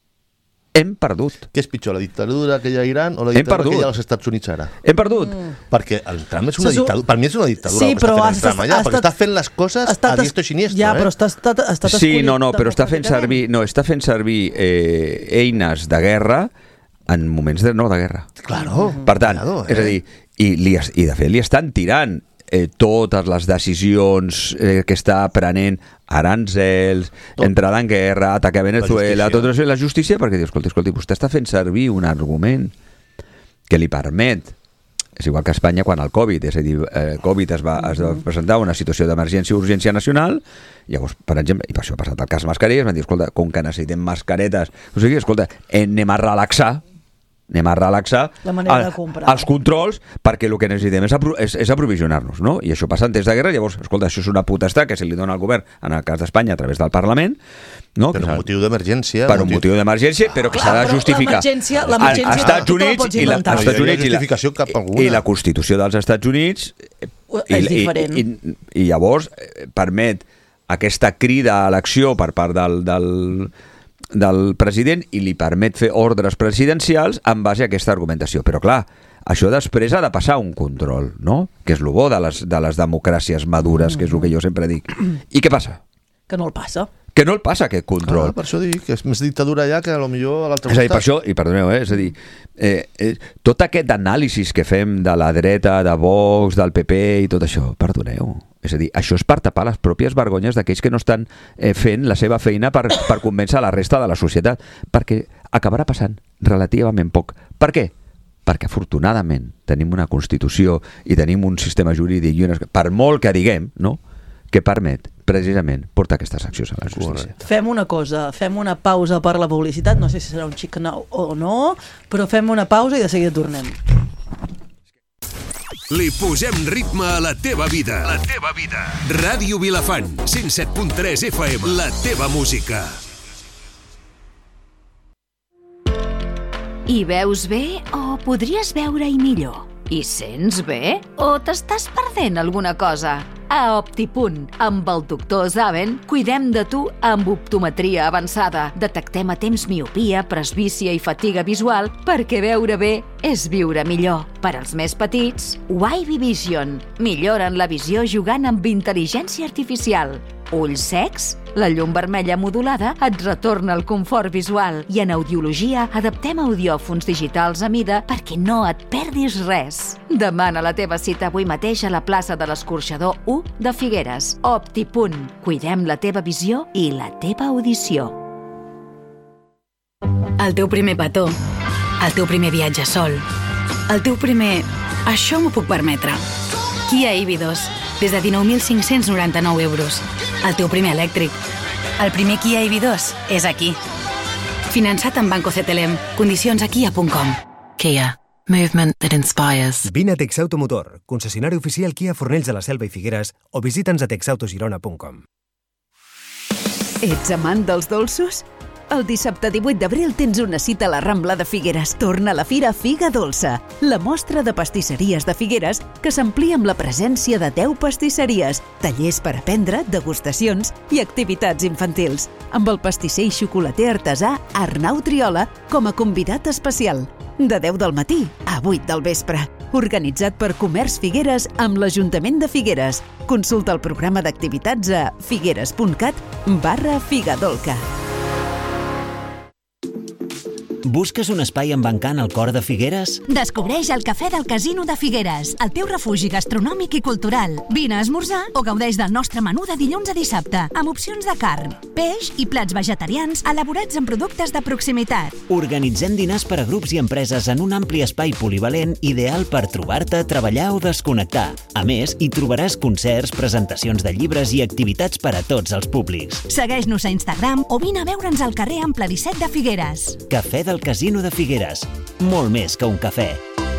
Hem perdut. Què és pitjor, la dictadura que hi ha a Iran o la Hem dictadura perdut. que hi ha als Estats Units ara? Hem perdut. Mm. Perquè el Trump és una Se su- dictadura. Per mi és una dictadura Sí, el que però està ha fent el Trump estat- allà, ha perquè estat- està fent les coses ha estat a diestro i siniestro. Ja, eh? però està, està, ha estat Sí, escollit no, no, però està fent democràticament. servir, no, està fent servir eh, eines de guerra en moments de no de guerra. Claro. Per tant, Claro, és a dir, i, li, es- i de fet li estan tirant eh, totes les decisions eh, que està prenent, aranzels, Tot. entrada en guerra, atac a Venezuela, La tot això, la justícia, perquè diu, escolti, escolti, vostè està fent servir un argument que li permet, és igual que a Espanya quan el Covid, és a dir, eh, Covid es va, es va presentar una situació d'emergència i urgència nacional, llavors, per exemple, i per això ha passat el cas mascaretes, van dir, escolta, com que necessitem mascaretes, o sigui, escolta, anem a relaxar, anem a relaxar La manera el- de comprar. els controls perquè el que necessitem és, apro és, és aprovisionar-nos, no? I això passa en temps de guerra, llavors, escolta, això és una potestat que se li dona al govern, en el cas d'Espanya, a través del Parlament, no? Per Que un s'ha- motiu d'emergència. per un motiu d'emergència, però que Clar, s'ha de però justificar. l'emergència- A- l'emergència a Estats tu te la Units pots i la, inventar. als Estats No hi ha Units i la, justificació cap alguna. i la Constitució dels Estats Units eh, És i, diferent. i, i, i llavors eh, permet aquesta crida a l'acció per part del, del, del president i li permet fer ordres presidencials en base a aquesta argumentació. Però clar, això després ha de passar un control, no? Que és el bo de les, de les democràcies madures, que és el que jo sempre dic. I què passa? Que no el passa. Que no el passa, aquest control. Ah, per això dic que és més dictadura allà que a lo millor a l'altre És a dir, per costat. això, i perdoneu, eh, és a dir, eh, eh, tot aquest anàlisis que fem de la dreta, de Vox, del P P i tot això, perdoneu, és a dir, això és per tapar les pròpies vergonyes d'aquells que no estan eh, fent la seva feina per, per convèncer la resta de la societat, perquè acabarà passant relativament poc. Per què? Perquè afortunadament tenim una Constitució i tenim un sistema jurídic i unes, per molt que diguem, no?, que permet precisament portar aquestes accions a la justícia. Fem una cosa, fem una pausa per la publicitat, no sé si serà un xic nou o no, però fem una pausa i de seguida tornem. Li posem ritme a la teva vida. La teva vida. Ràdio Vilafant, cent set punt tres F M. La teva música. Hi veus bé o podries veure-hi millor? Hi sents bé o t'estàs perdent alguna cosa? A Optipunt, amb el doctor Zaven, cuidem de tu amb optometria avançada. Detectem a temps miopia, presbícia i fatiga visual perquè veure bé és viure millor. Per als més petits, Wavy Vision. Milloren la visió jugant amb intel·ligència artificial. Ulls secs? La llum vermella modulada et retorna el confort visual i en audiologia adaptem audiòfons digitals a mida perquè no et perdis res. Demana la teva cita avui mateix a la plaça de l'Escorxador u de Figueres. Optipunt. Cuidem la teva visió i la teva audició. El teu primer petó, el teu primer viatge sol, el teu primer... Això m'ho puc permetre. Kia E V dos, des de dinou mil cinc-cents noranta-nou euros. El teu primer elèctric. El primer Kia E V dos és aquí. Finançat amb Banco C T L M. Condicions a kia punt com. Kia. Movement that inspires. Vine a Texautomotor, concessionari oficial Kia Fornells de la Selva i Figueres, o visita'ns a texautogirona punt com. Ets amant dels dolços? El dissabte divuit d'abril tens una cita a la Rambla de Figueres. Torna a la Fira Figa Dolça, la mostra de pastisseries de Figueres que s'amplia amb la presència de deu pastisseries, tallers per aprendre, degustacions i activitats infantils, amb el pastisser i xocolater artesà Arnau Triola com a convidat especial. De deu del matí a vuit del vespre. Organitzat per Comerç Figueres amb l'Ajuntament de Figueres. Consulta el programa d'activitats a figueres.cat barra Figadolca. Busques un espai amb encant al cor de Figueres? Descobreix el Cafè del Casino de Figueres, el teu refugi gastronòmic i cultural. Vine a esmorzar o gaudeix del nostre menú de dilluns a dissabte, amb opcions de carn, peix i plats vegetarians elaborats amb productes de proximitat. Organitzem dinars per a grups i empreses en un ampli espai polivalent ideal per trobar-te, treballar o desconnectar. A més, hi trobaràs concerts, presentacions de llibres i activitats per a tots els públics. Segueix-nos a Instagram o vine a veure'ns al carrer Ample disset de Figueres. Cafè del Casino de Figueres. Molt més que un cafè.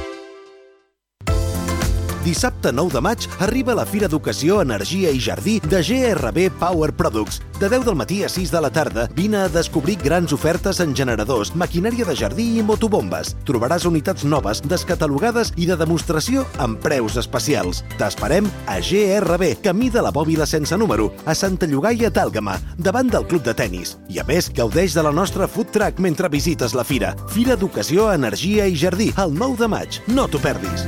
Dissabte nou de maig arriba la Fira d'Educació, Energia i Jardí de G R B Power Products. De deu del matí a sis de la tarda, vine a descobrir grans ofertes en generadors, maquinària de jardí i motobombes. Trobaràs unitats noves, descatalogades i de demostració amb preus especials. T'esperem a G R B, camí de la Bòbila sense número, a Santa Llogaia d'Àlgama, davant del club de tennis. I a més, gaudeix de la nostra food truck mentre visites la fira. Fira d'Educació, Energia i Jardí, el nou de maig. No t'ho perdis.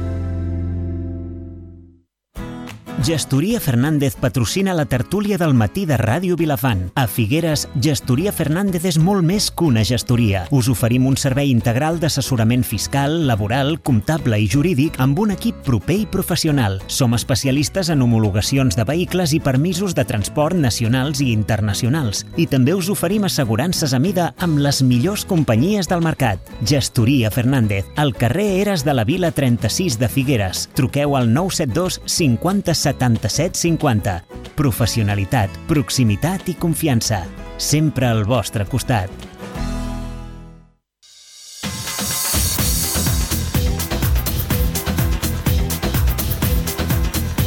Gestoria Fernández patrocina la tertúlia del matí de Ràdio Vilafant. A Figueres, Gestoria Fernández és molt més que una gestoria. Us oferim un servei integral d'assessorament fiscal, laboral, comptable i jurídic amb un equip proper i professional. Som especialistes en homologacions de vehicles i permisos de transport nacionals i internacionals. I també us oferim assegurances a mida amb les millors companyies del mercat. Gestoria Fernández, al carrer Eres de la Vila trenta-sis de Figueres. Truqueu al nou set dos cinquanta setanta-set cinquanta. Professionalitat, proximitat i confiança. Sempre al vostre costat.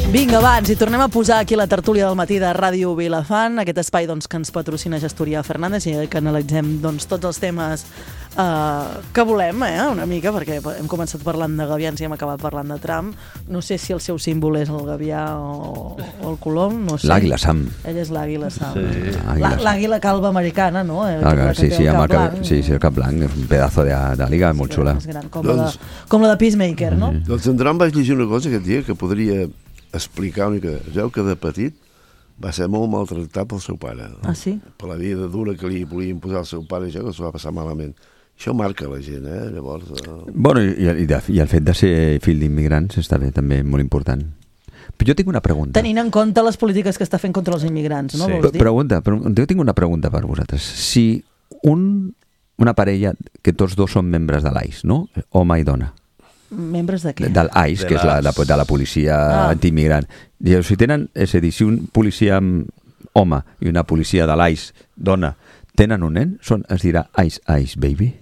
Vinga, va, ens hi tornem a posar aquí la tertúlia del matí de Ràdio Vilafant, aquest espai doncs, que ens patrocina Gestoria Fernández i que analitzem doncs, tots els temes uh, que volem, eh, una mica, perquè hem començat parlant de gavians i hem acabat parlant de Trump. No sé si el seu símbol és el gavià o, o el colom, no sé. L'àguila Sam. Ell és l'àguila Sam. Sí. L'àguila calva americana, no? Eh, Ah, sí, sí, el amb cap el cap, blanc. sí, sí, el cap blanc, és un pedazo de, de liga molt xula. És gran, com, doncs, la de, com la de Peacemaker, no? Mm. Doncs en Trump vaig llegir una cosa aquest dia que podria explicar una mica. Es veu que de petit va ser molt maltractat pel seu pare. No? Ah, sí? Per la vida dura que li volia imposar al seu pare, això que s'ho va passar malament. Això marca la gent, eh? Llavors... Eh... Bueno, i, i, de, i el fet de ser fill d'immigrants està bé, també molt important. Però jo tinc una pregunta. Tenint en compte les polítiques que està fent contra els immigrants, no? Sí. Vols dir? Pregunta, però jo tinc una pregunta per vosaltres. Si un, una parella que tots dos són membres de l'A I S, no? Home i dona. Membres de què? Del A I S, que és la, la, de la policia ah. antiimmigrant. Diu, si tenen, és a dir, si un policia home i una policia de l'A I S dona tenen un nen, són, es dirà Ice Ice Baby?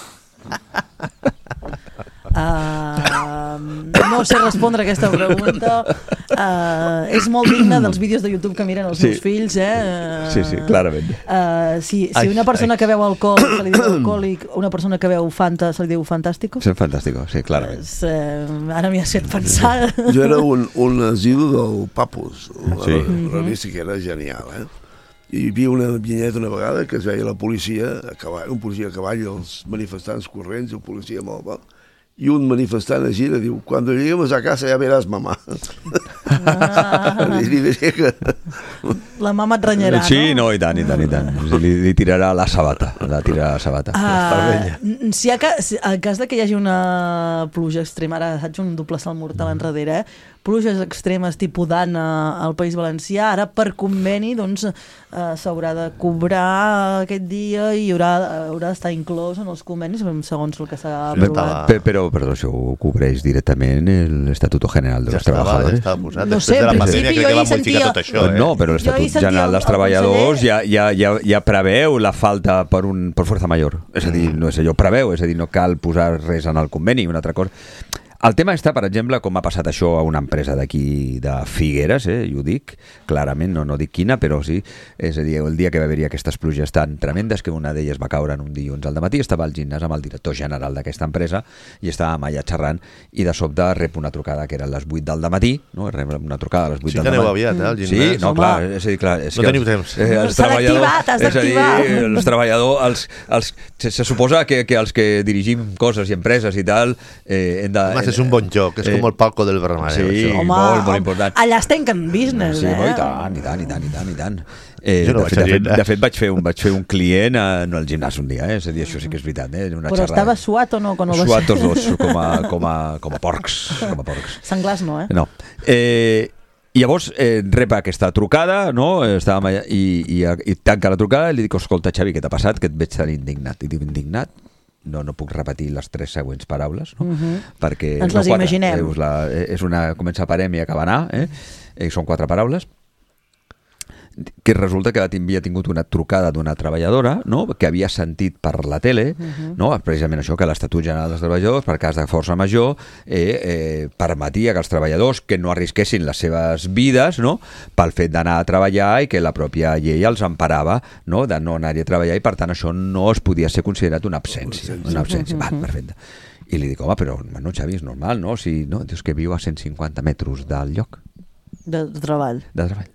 Uh, no sé respondre a aquesta pregunta. Uh, és molt digne dels vídeos de YouTube que miren els Sí. meus fills, eh? Uh, Sí, sí, clarament. Uh, si, si Ai, una persona ai. que veu alcohol se li diu alcohòlic, una persona que veu Fanta se li diu fantàstico. És fantàstico, sí, clarament. És, uh, ara m'hi has fet pensar. Jo era un, un asidu del Papus, Sí. la revista que era genial, eh? I hi havia una vinyeta una vegada que es veia la policia, a cavall, un policia a cavall, els manifestants corrents, un policia molt bo, i un manifestant es gira i diu, cuando lleguemos a casa ya verás mamá. Ah. I li diria que... La mama et renyarà, Sí, no? no, i tant, i tant, i tant. Li, li tirarà la sabata, la tirarà la sabata. Uh, si ha, ca- si, en cas de que hi hagi una pluja extrema, ara faig un doble salt mortal enrere, eh? Pluges extremes tipus d'Anna al País Valencià, ara per conveni doncs, uh, s'haurà de cobrar aquest dia i haurà, haurà d'estar inclòs en els convenis segons el que s'ha aprovat. Però, però, però això ho cobreix directament l'Estatuto General de Ja los estava, Trabajadores. ja estava posat. No Després sé, de la en pandèmia principi crec jo que hi va modificar sentia- tot això. Eh? No, però Jo hi l'Estatut sentia General el- dels el Treballadors ja, conseller- ja, ja, ja preveu la falta per, un, per força major. És a dir, no és allò preveu, és a dir, no cal posar res en el conveni, una altra cosa. El tema està, per exemple, com ha passat això a una empresa d'aquí de Figueres, eh, i ho dic clarament, no, no dic quina, però sí, és a dir, el dia que va haver-hi aquestes pluges tan tremendes que una d'elles va caure en un dilluns al dematí, estava al gimnàs amb el director general d'aquesta empresa i estàvem allà xerrant i de sobte rep una trucada que eren les vuit del dematí, no? Rep una trucada a les vuit Sí del que aneu dematí. aviat, eh, al Sí, gimnàs. no, Home. clar, és a dir, clar, és No que teniu els- temps. Eh, els S'ha treballadors, d'activar, t'has és a dir, d'activar. els treballadors, els, els, se, se suposa que, que els que dirigim coses i empreses i tal, eh, hem de... Home, és un bon joc, és eh, com el palco del Bernabéu. Sí, això. Home, molt, molt important. allà es tanquen business, Sí, eh? i tant, i tant, i tant, i tant, i tant. Eh, Jo no de, vaig fet, al de, fet, gimnàs. de fet, vaig fer un, vaig fer un client a, no al gimnàs un dia, eh? És a dir, això sí que és veritat, eh? Una Però estava suat o no? Quan ho vas Suat fer? tots dos, com a, com a, com a porcs. Com a porcs. Senglars no, eh? No. Eh, I llavors eh, rep aquesta trucada, no? Estàvem allà, i, i, i tanca la trucada i li dic, escolta, Xavi, què t'ha passat? Que et veig tan indignat. I diu, indignat? No, no puc repetir les tres següents paraules, no? Mhm. Perquè Ens no les quatre. imaginem. Eh, us la, eh, és una comença per M i acaba en A, eh? eh? Són quatre paraules. Que resulta que havia tingut una trucada d'una treballadora, no? Que havia sentit per la tele, Mhm. no? Precisament això, que l'Estatut General dels Treballadors, per cas de força major, eh, eh, permetia que els treballadors que no arrisquessin les seves vides, no? Pel fet d'anar a treballar, i que la pròpia llei els emparava, no? De no anar-hi a treballar, i per tant això no es podia ser considerat una absència. Una absència. Va, perfecte. I li dic, home, però no, Xavi, és normal, no? Si, no? Dius que viu a cent cinquanta metres del lloc De, de treball. de treball.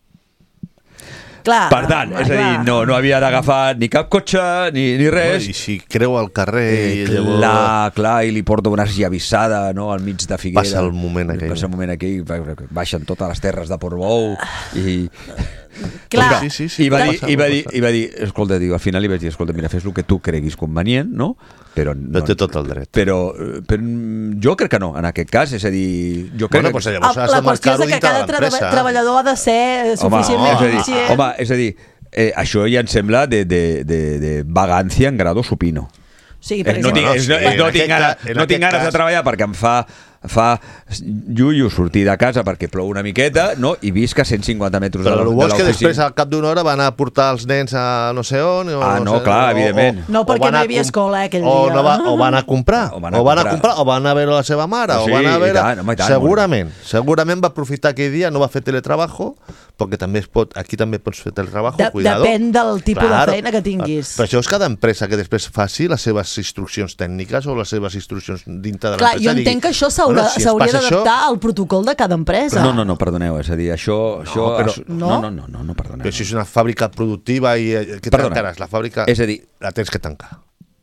Clar, Per tant, és a dir, no, no havia d'agafar ni cap cotxe ni, ni res. I si creu al carrer Eh, i llavors... clar, clar, i li porta una esllavissada, no?, al mig de Figueres. Passa el moment aquell. Passa el moment aquell, baixen totes les terres de Portbou i... Clar. Sí, sí, sí, I va, pot dir, passar, i, va pot dir, passar. I va dir, escolta, diu, al final li vaig dir, escolta, mira, fes el que tu creguis convenient, no? Però, no, No té tot el dret. Però, però jo crec que no, en aquest cas, és a dir... Jo crec Bueno, que... doncs llavors has la de qüestió és marcar-ho que dintre de cada treba l'empresa. treballador ha de ser Home, suficientment és a dir, eficient. home, és a dir eh, això ja em sembla de, de, de, de vagancia en grado supino. Sí, per Eh, no tinc, exemple. és, no, sí, és, no en tinc, aquest ganes, ca- en no tinc aquest ganes de cas- treballar perquè em fa fa llullo sortir de casa perquè plou una miqueta, no? I visc a cent cinquanta metres però de el bo és que l'oficina. després, al cap d'una hora, van a portar els nens a no sé on... O, Ah, no, sé, clar, o, evidentment. No, perquè van no a hi havia com- escola, eh, aquell o dia. No va, o van a comprar, O o van van a a, comprar. comprar, o van a veure la seva mare, Sí, o van a i veure... tant, home, i tant, segurament, segurament va aprofitar aquell dia, no va fer teletrabajo, perquè també es pot, aquí també pots fer teletrabajo, De- cuidado. depèn del tipus Claro. de feina que tinguis. Però això és cada empresa que després faci les seves instruccions tècniques o les seves instruccions dintre de Clar, l'empresa. jo digui, entenc que això s'haurà bueno, si es s'hauria passa d'adaptar això- al protocol de cada empresa. No, no, no, perdoneu, és a dir, això... No, això però- això- no, no, no, no, no, perdoneu. Però si és una fàbrica productiva i eh, que Perdona. tancaràs, la fàbrica És a dir, la tens que tancar.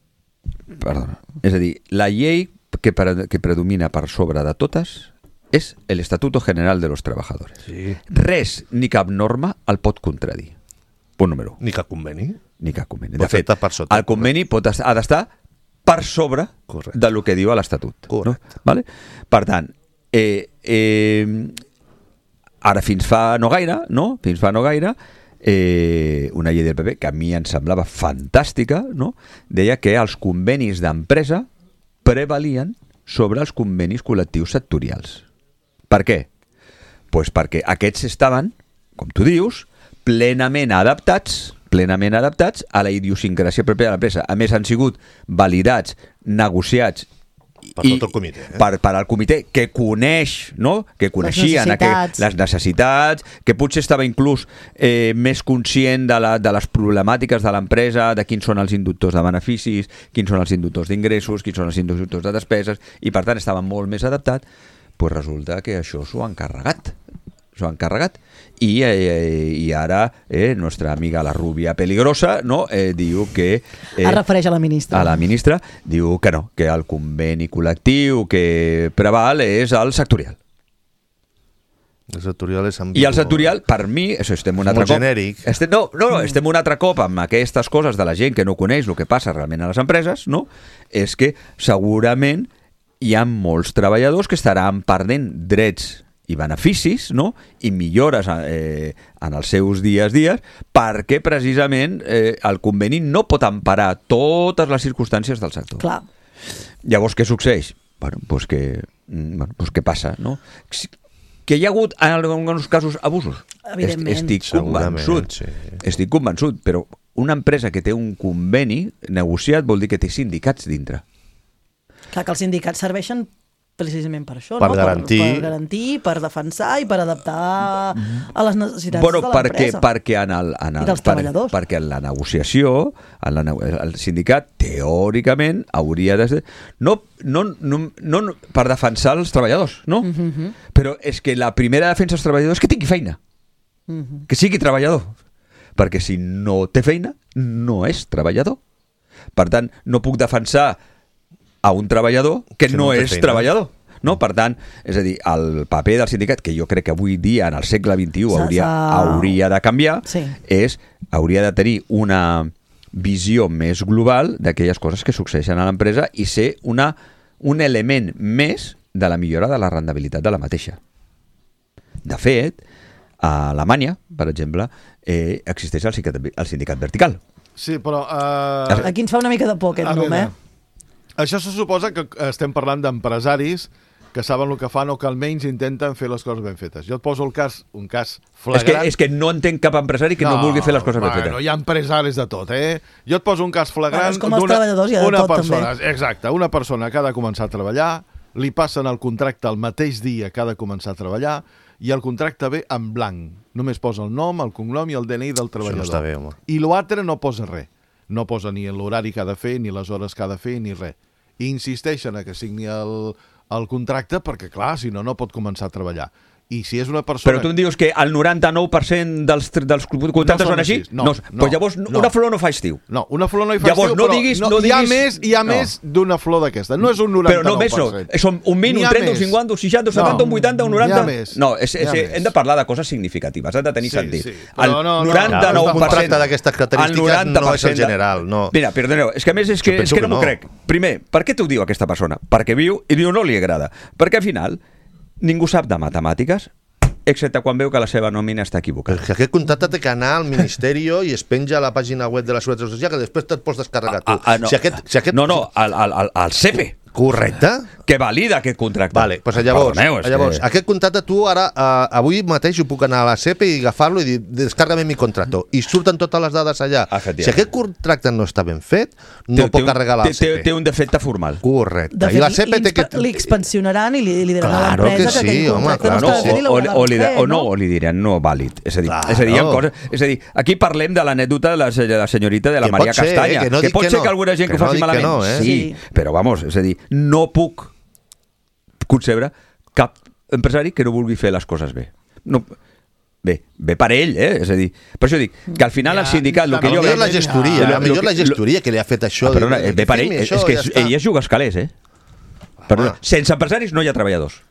Perdona. És a dir, la llei que, pre que predomina per sobre de totes és l'Estatuto General de los Trabajadores. Sí. Res ni cap norma el pot contradir. Punt número un. Ni cap conveni. Ni cap conveni. Pot De fet, estar per sota. el conveni pot estar, ha d'estar per sobre Correcte. de lo que diu l'Estatut. No? Vale? Per tant, eh, eh, ara fins fa no gaire, no? Fins fa no gaire, eh, una llei del P P que a mi em semblava fantàstica, no? Deia que els convenis d'empresa prevalien sobre els convenis col·lectius sectorials. Per què? Pues perquè aquests estaven, com tu dius, plenament adaptats plenament adaptats a la idiosincràsia pròpia de l'empresa. A més, han sigut validats, negociats per tot el comitè, eh? per, per al comitè que coneix, no? Que coneixien Les necessitats. Aquest, les necessitats, que potser estava inclús eh, més conscient de, la, de les problemàtiques de l'empresa, de quins són els inductors de beneficis, quins són els inductors d'ingressos, quins són els inductors de despeses, i per tant estava molt més adaptat. Pues resulta que això s'ho han carregat. S'ho han carregat. I, eh, i ara eh, nostra amiga la rubia peligrosa, no? eh, diu que... Eh, Es refereix a la ministra. A la ministra, diu que no, que el conveni col·lectiu que preval és el sectorial. El sectorial és ambigu. I el sectorial, per mi, això estem un altre molt cop... genèric. Estem, no, no, no, estem un altre cop amb aquestes coses de la gent que no coneix el que passa realment a les empreses, no? És que segurament hi ha molts treballadors que estaran perdent drets i beneficis, no? I millores eh, en els seus dies dies perquè precisament eh, el conveni no pot emparar totes les circumstàncies del sector. Clar. Llavors, què succeeix? Bueno, doncs que, bueno, doncs què passa, no? Que hi ha hagut en alguns casos abusos. Evidentment. Estic convençut, sí. estic convençut, però una empresa que té un conveni negociat vol dir que té sindicats dintre. Clar que els sindicats serveixen precisament per això, Per no? garantir. Per, per garantir, per defensar i per adaptar a les necessitats Bueno, de perquè, l'empresa. perquè, en el, en el, I dels per, treballadors. perquè en la negociació en la, nego- el sindicat teòricament hauria de ser no, no, no, no, no per defensar els treballadors, no? Mhm. Però és que la primera defensa dels treballadors és que tingui feina, Mhm. que sigui treballador, perquè si no té feina no és treballador. Per tant, no puc defensar a un treballador que, Que no, no té és feina. treballador. No? Per tant, és a dir, el paper del sindicat, que jo crec que avui dia, en el segle vint-i-u, S'ha- hauria, s'ha- hauria de canviar, Sí. és, hauria de tenir una visió més global d'aquelles coses que succeeixen a l'empresa i ser una, un element més de la millora de la rendibilitat de la mateixa. De fet, a Alemanya, per exemple, eh, existeix el sindicat, el sindicat vertical. Sí, però... Uh... Aquí ens fa una mica de por aquest A nom, veure, eh? Això se suposa que estem parlant d'empresaris que saben el que fan o que almenys intenten fer les coses ben fetes. Jo et poso el cas, un cas És que, flagrant... és que no entenc cap empresari que no, no vulgui fer les coses ben fetes. Bueno, hi ha empresaris de tot, eh? Jo et poso un cas flagrant... Bueno, és com els d'una- treballadors, hi ha de una tot, persona, també. Exacte, una persona que ha de començar a treballar, li passen el contracte el mateix dia que ha de començar a treballar i el contracte ve en blanc. Només posa el nom, el cognom i el D N I del treballador. està bé, home. I l'altre no posa res. No posa ni l'horari que ha de fer, ni les hores que ha de fer, ni res. I insisteixen a que signi el, el contracte perquè, clar, si no, no pot començar a treballar. I si és una persona... Però tu em dius que el noranta-nou per cent dels, dels contractes No són són així? així, no, no, no, Però llavors no. una flor no fa estiu. No, una flor no hi fa Llavors, estiu, no però diguis- no, no hi ha diguis- més, hi ha no. més d'una flor d'aquesta. No és un noranta-nou Però no per més, no. cent. Són un vint, N'hi un ha trenta, un més. cinquanta, un seixanta, un setanta, un vuitanta, un noranta... N'hi ha més. No, és, és, N'hi ha és, més. hem de parlar de coses significatives, han de tenir Sí, sentit. sí, però El no, no, noranta-nou no, un per cent... contracte d'aquestes característiques el noranta no és el per cent de- general, no. Mira, perdoneu, és que a més és que, Jo és penso que no que m'ho no. crec. Primer, per què t'ho diu aquesta persona? Perquè viu i diu no li agrada. Perquè al final ningú sap de matemàtiques excepte quan veu que la seva nòmina està equivocada. Que aquest contracte té que anar al Ministeri i es penja a la pàgina web de la Seguretat Social que després te'l pots descarregar tu. Ah, ah, no. Si aquest, si aquest... No, no, al, al, al, al C E P E. Correcte. Que valida aquest contracte. Vale, doncs llavors, Perdoneu, llavors que... aquest contracte tu ara, uh, avui mateix ho puc anar a la C E P i agafar-lo i dir, descarga-me mi contracte. I surten totes les dades allà. Si aquest contracte no està ben fet, no té, pot carregar la té, C E P. Té un defecte formal. Correcte. De fet, I la C E P té que... li expansionaran i li, li diran claro a l'empresa que, que sí, aquell home, contracte claro, no està sí. fet i o, o, li, fer, o, no, o li diran no vàlid. És a dir, Claro. és a dir, hi ha coses, és a dir, aquí parlem de l'anècdota de la, de la senyorita de la Que Maria pot ser, Castanya, eh, que no que dic pot que ser no. que alguna gent Que que ho no faci dic que malament. no, eh? Sí, però vamos, és a dir, no puc concebre cap empresari que no vulgui fer les coses bé. No, bé, bé per ell, eh? És a dir, per això dic que al final ja, el sindicat... A millor la gestoria, a millor la gestoria que li ha fet això. Ah, perdona, bé per ell, és que ell es juga escalers, eh? Perdona, sense empresaris no hi ha treballadors.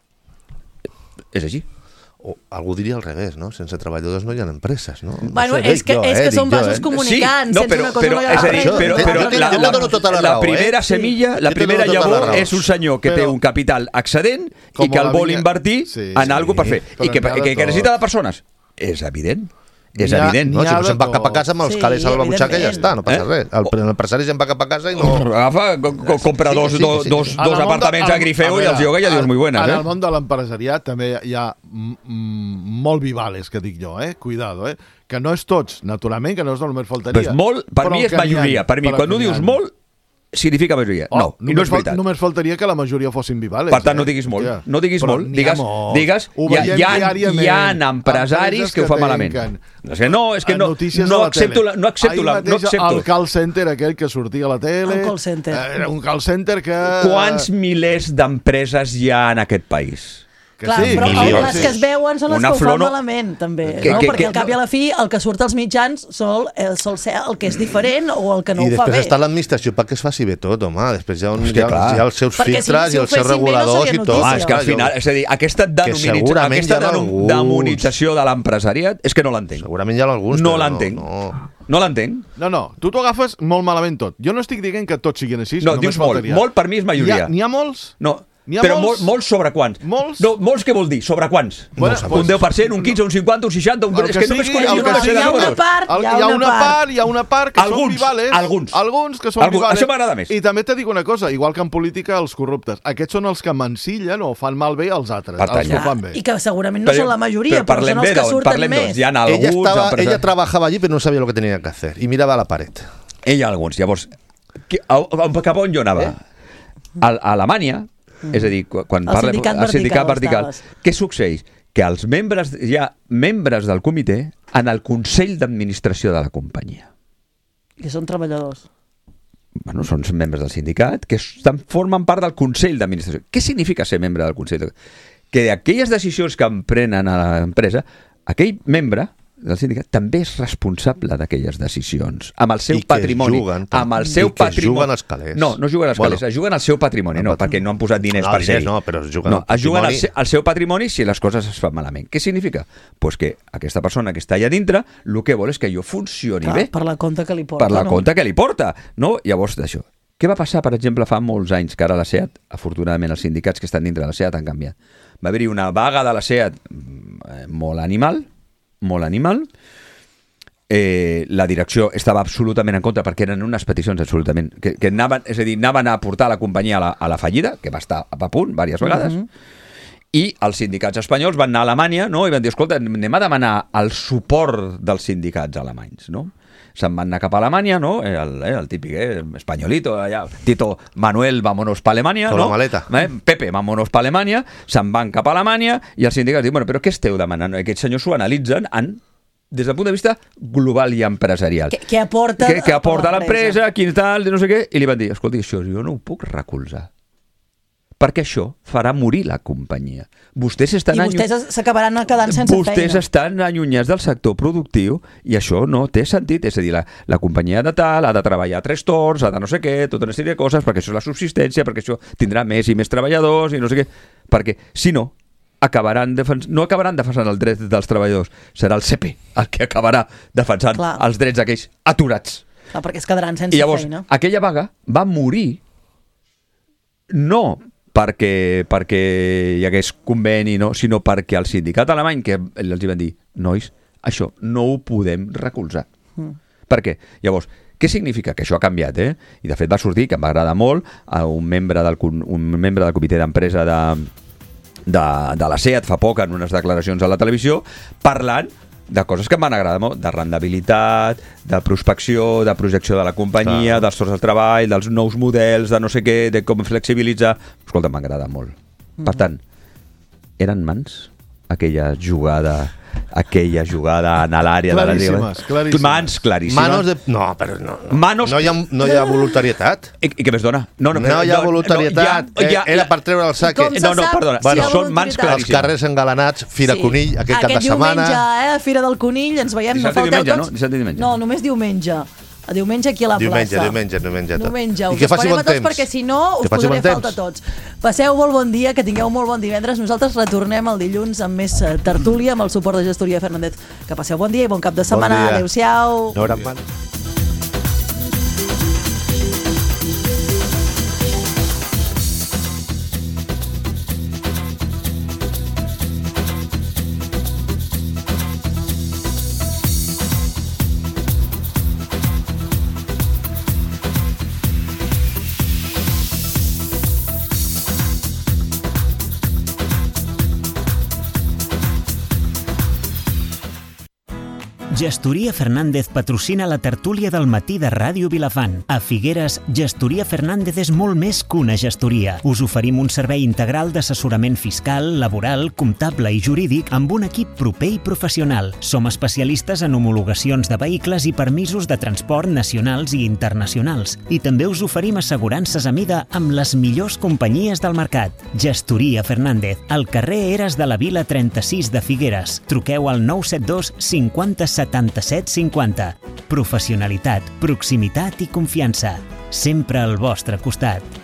És així. O algú diria al revés, no? Sense treballadors no hi ha empreses, no? Bueno, no sé, és que, jo, és eh? que són jo, vasos eh? comunicants, sí, no, sense però, una cosa però, no hi ha és a dir, res. però, però la, la, la, la primera semilla, la primera llavor és un senyor que té un capital excedent i que el vol invertir en algo per fer. I que, que, que necessita de persones. És evident. És ha, evident. No, si no se'n va cap a casa amb els Sí, calés a la butxaca i ja està, no passa Eh? res. El- L'empresari se'n va cap a casa i no... Agafa, co- co- compra Sí, dos, sí, dos, sí, dos, sí. dos En el món de- apartaments a en- Grifeu a i els veure, lloga i adiós muy buenas. En Eh? el món de l'empresariat també hi ha mm, mm, molt vivales, que dic jo, eh? Cuidado, eh? Que no és tots, naturalment, que no és només faltaria. Pues molt, per però mi és que n'hi ha, majoria. Per mi, però quan que tu n'hi dius ha. molt, significa majoria. Oh, No, i no és fal- veritat. Només faltaria que la majoria fossin vivales. Per tant, eh? no diguis molt. Hòstia. No diguis Però molt. n'hi ha Digues, molts. digues Ho hi ha, veiem hi ha, diàriament. hi ha empresaris Empreses que ho fan que malament. tanquen. És que no, és que no, Notícies no a la accepto tele. la, no accepto Ahir la, no mateix accepto. el call center aquell que sortia a la tele... El call center. Era un call center que... Quants milers d'empreses hi ha en aquest país? Que Clar, sí, però milions. les que es veuen són les Una que ho flor fan no- malament, també. Que- no? que- Perquè que- al cap i a la fi el que surt als mitjans sol, eh, sol ser el que és diferent o el que no I ho fa després bé. està l'administració perquè es faci bé tot, home. Després hi ha, un, Hòstia, hi ha, clar. hi ha els seus Perquè si- filtres si i ho els seus fessin bé no reguladors seria i tot. notícia. Ah, és que al final, és a dir, aquesta, denominitza, segurament aquesta hi ha denom- alguns. demonització de l'empresariat és que no l'entenc. Segurament hi ha alguns, No però l'entenc. No, No l'entenc. No, no, tu t'ho agafes molt malament tot. Jo no estic dient que tots siguin així. No, només dius molt. faltaria. Molt per mi és majoria. N'hi ha, n'hi ha molts? No, N'hi ha però molts? molts, molts sobre quants? Molts? No, molts què vol dir? Sobre quants? Bueno, un pues- deu per cent, un quinze, un cinquanta, un seixanta... Un... El És que només sigui, conec el una que base de sigui. Hi ha una números. part, El, hi ha una part. hi ha una part que Alguns, són vivales. alguns. Alguns que són Alguns. vivales. Això m'agrada més. I també te dic una cosa, igual que en política, els corruptes. Aquests són els que mancillen o fan malbé als altres. Per tant, Els que ho ja. fan bé. I que segurament no Però- són la majoria, però però, parlem són bé els que d'on- surten parlem d'on. més. Hi ha ella, alguns estaba, empresaris- ella trabajaba allí, pero no sabía lo que tenía que hacer. Y miraba a la pared. Ella alguns. Llavors, que, a, a, cap on jo anava? Eh? A, a Alemanya, és a dir, quan El parlem... sindicat el sindicat vertical vertical. Què succeeix? Que els membres, hi ha membres del comitè en el Consell d'Administració de la companyia. Que són treballadors. Bueno, són membres del sindicat que estan, formen part del Consell d'Administració. Què significa ser membre del Consell? Que aquelles decisions que emprenen a l'empresa, aquell membre del sindicat també és responsable d'aquelles decisions, amb el seu I que patrimoni. juguen, amb el seu i que patrimoni. juguen als calés. No, no juguen als Bueno. calés, es juguen al seu patrimoni, no, perquè no han posat diners No, per diners ser. no, però es juguen no, al es juguen al, patrimoni. se- al seu patrimoni si les coses es fan malament. Què significa? Pues que aquesta persona que està allà dintre, el que vol és que jo funcioni Clar, bé. per la compte que li porta. Per la no? compte que li porta, no? Llavors, d'això. Què va passar, per exemple, fa molts anys que ara la SEAT, afortunadament els sindicats que estan dintre de la SEAT han canviat. Va haver-hi una vaga de la SEAT mm, molt animal, molt animal. Eh, la direcció estava absolutament en contra perquè eren unes peticions absolutament... Que, que anaven, és a dir, anaven a portar la companyia a la, a la fallida, que va estar a punt diverses vegades, Mhm. i els sindicats espanyols van anar a Alemanya, no? I van dir, escolta, anem a demanar el suport dels sindicats alemanys, no? Se'n van anar cap a Alemanya, no? Eh, El, eh, el típic, eh? Espanyolito, allà, Tito Manuel, vámonos pa Alemanya, Con no? la maleta. Eh? Pepe, vámonos pa Alemanya, se'n van cap a Alemanya, i els sindicats diuen, bueno, però què esteu demanant? Aquests senyors s'ho analitzen en, des del punt de vista global i empresarial. Què, què aporta, Què, què a aporta l'empresa, quin tal, no sé què, i li van dir, escolti, això jo no ho puc recolzar, perquè això farà morir la companyia. Vostès estan I vostès s'acabaran quedant sense Vostès feina. estan allunyats del sector productiu i això no té sentit. És a dir, la, la companyia de tal ha de treballar tres torns, ha de no sé què, tota una sèrie de coses, perquè això és la subsistència, perquè això tindrà més i més treballadors i no sé què. Perquè, si no, acabaran defens... no acabaran defensant els drets dels treballadors. Serà el C P el que acabarà defensant Clar. els drets d'aquells aturats. Clar, perquè es quedaran sense I llavors, feina. aquella vaga va morir no perquè, perquè hi hagués conveni, no, sinó perquè el sindicat alemany, que els hi van dir, nois, això no ho podem recolzar. Mm. Per què? Llavors, Què significa? Que això ha canviat, eh? I de fet va sortir, que em va agradar molt, a un membre del, un membre del comitè d'empresa de, de, de la SEAT fa poc en unes declaracions a la televisió, parlant de coses que em van agradar molt, de rendibilitat, de prospecció, de projecció de la companyia, dels torns de treball, dels nous models, de no sé què, de com flexibilitzar... Escolta, m'ha agradat molt. Mm. Per tant, eren mans aquella jugada... aquella jugada en l'àrea de la Lliga. Claríssimes, claríssimes. Mans claríssimes. Manos de... No, però no. No, Manos... no, hi, ha, no hi ha voluntarietat. I, i què més dona? No, no, no hi ha voluntarietat. No, ja, ja, Era per treure el saque. No, no, perdona. Bueno, si són mans claríssimes. Els carrers engalanats, Fira sí. Conill, aquest, aquest cap de setmana. Aquest diumenge, eh, Fira del Conill, ens veiem, no falteu diumenge, tots. No? Dissabte i diumenge. No, només diumenge. A diumenge aquí a la diumenge, plaça. Diumenge, diumenge, diumenge. I que faci bon temps. Perquè si no us posaré bon falta a tots. Passeu molt bon dia, que tingueu molt bon divendres. Nosaltres retornem el dilluns amb més tertúlia, amb el suport de Gestoria Fernández. Que passeu bon dia i bon cap de setmana. Bon adéu-siau. No hauran mal. Gestoria Fernández patrocina la tertúlia del matí de Ràdio Vilafant. A Figueres, Gestoria Fernández és molt més que una gestoria. Us oferim un servei integral d'assessorament fiscal, laboral, comptable i jurídic amb un equip proper i professional. Som especialistes en homologacions de vehicles i permisos de transport nacionals i internacionals. I també us oferim assegurances a mida amb les millors companyies del mercat. Gestoria Fernández, al carrer Eres de la Vila trenta-sis de Figueres. Truqueu al nou set dos cinquanta setanta-set cinquanta. Professionalitat, proximitat i confiança. Sempre al vostre costat.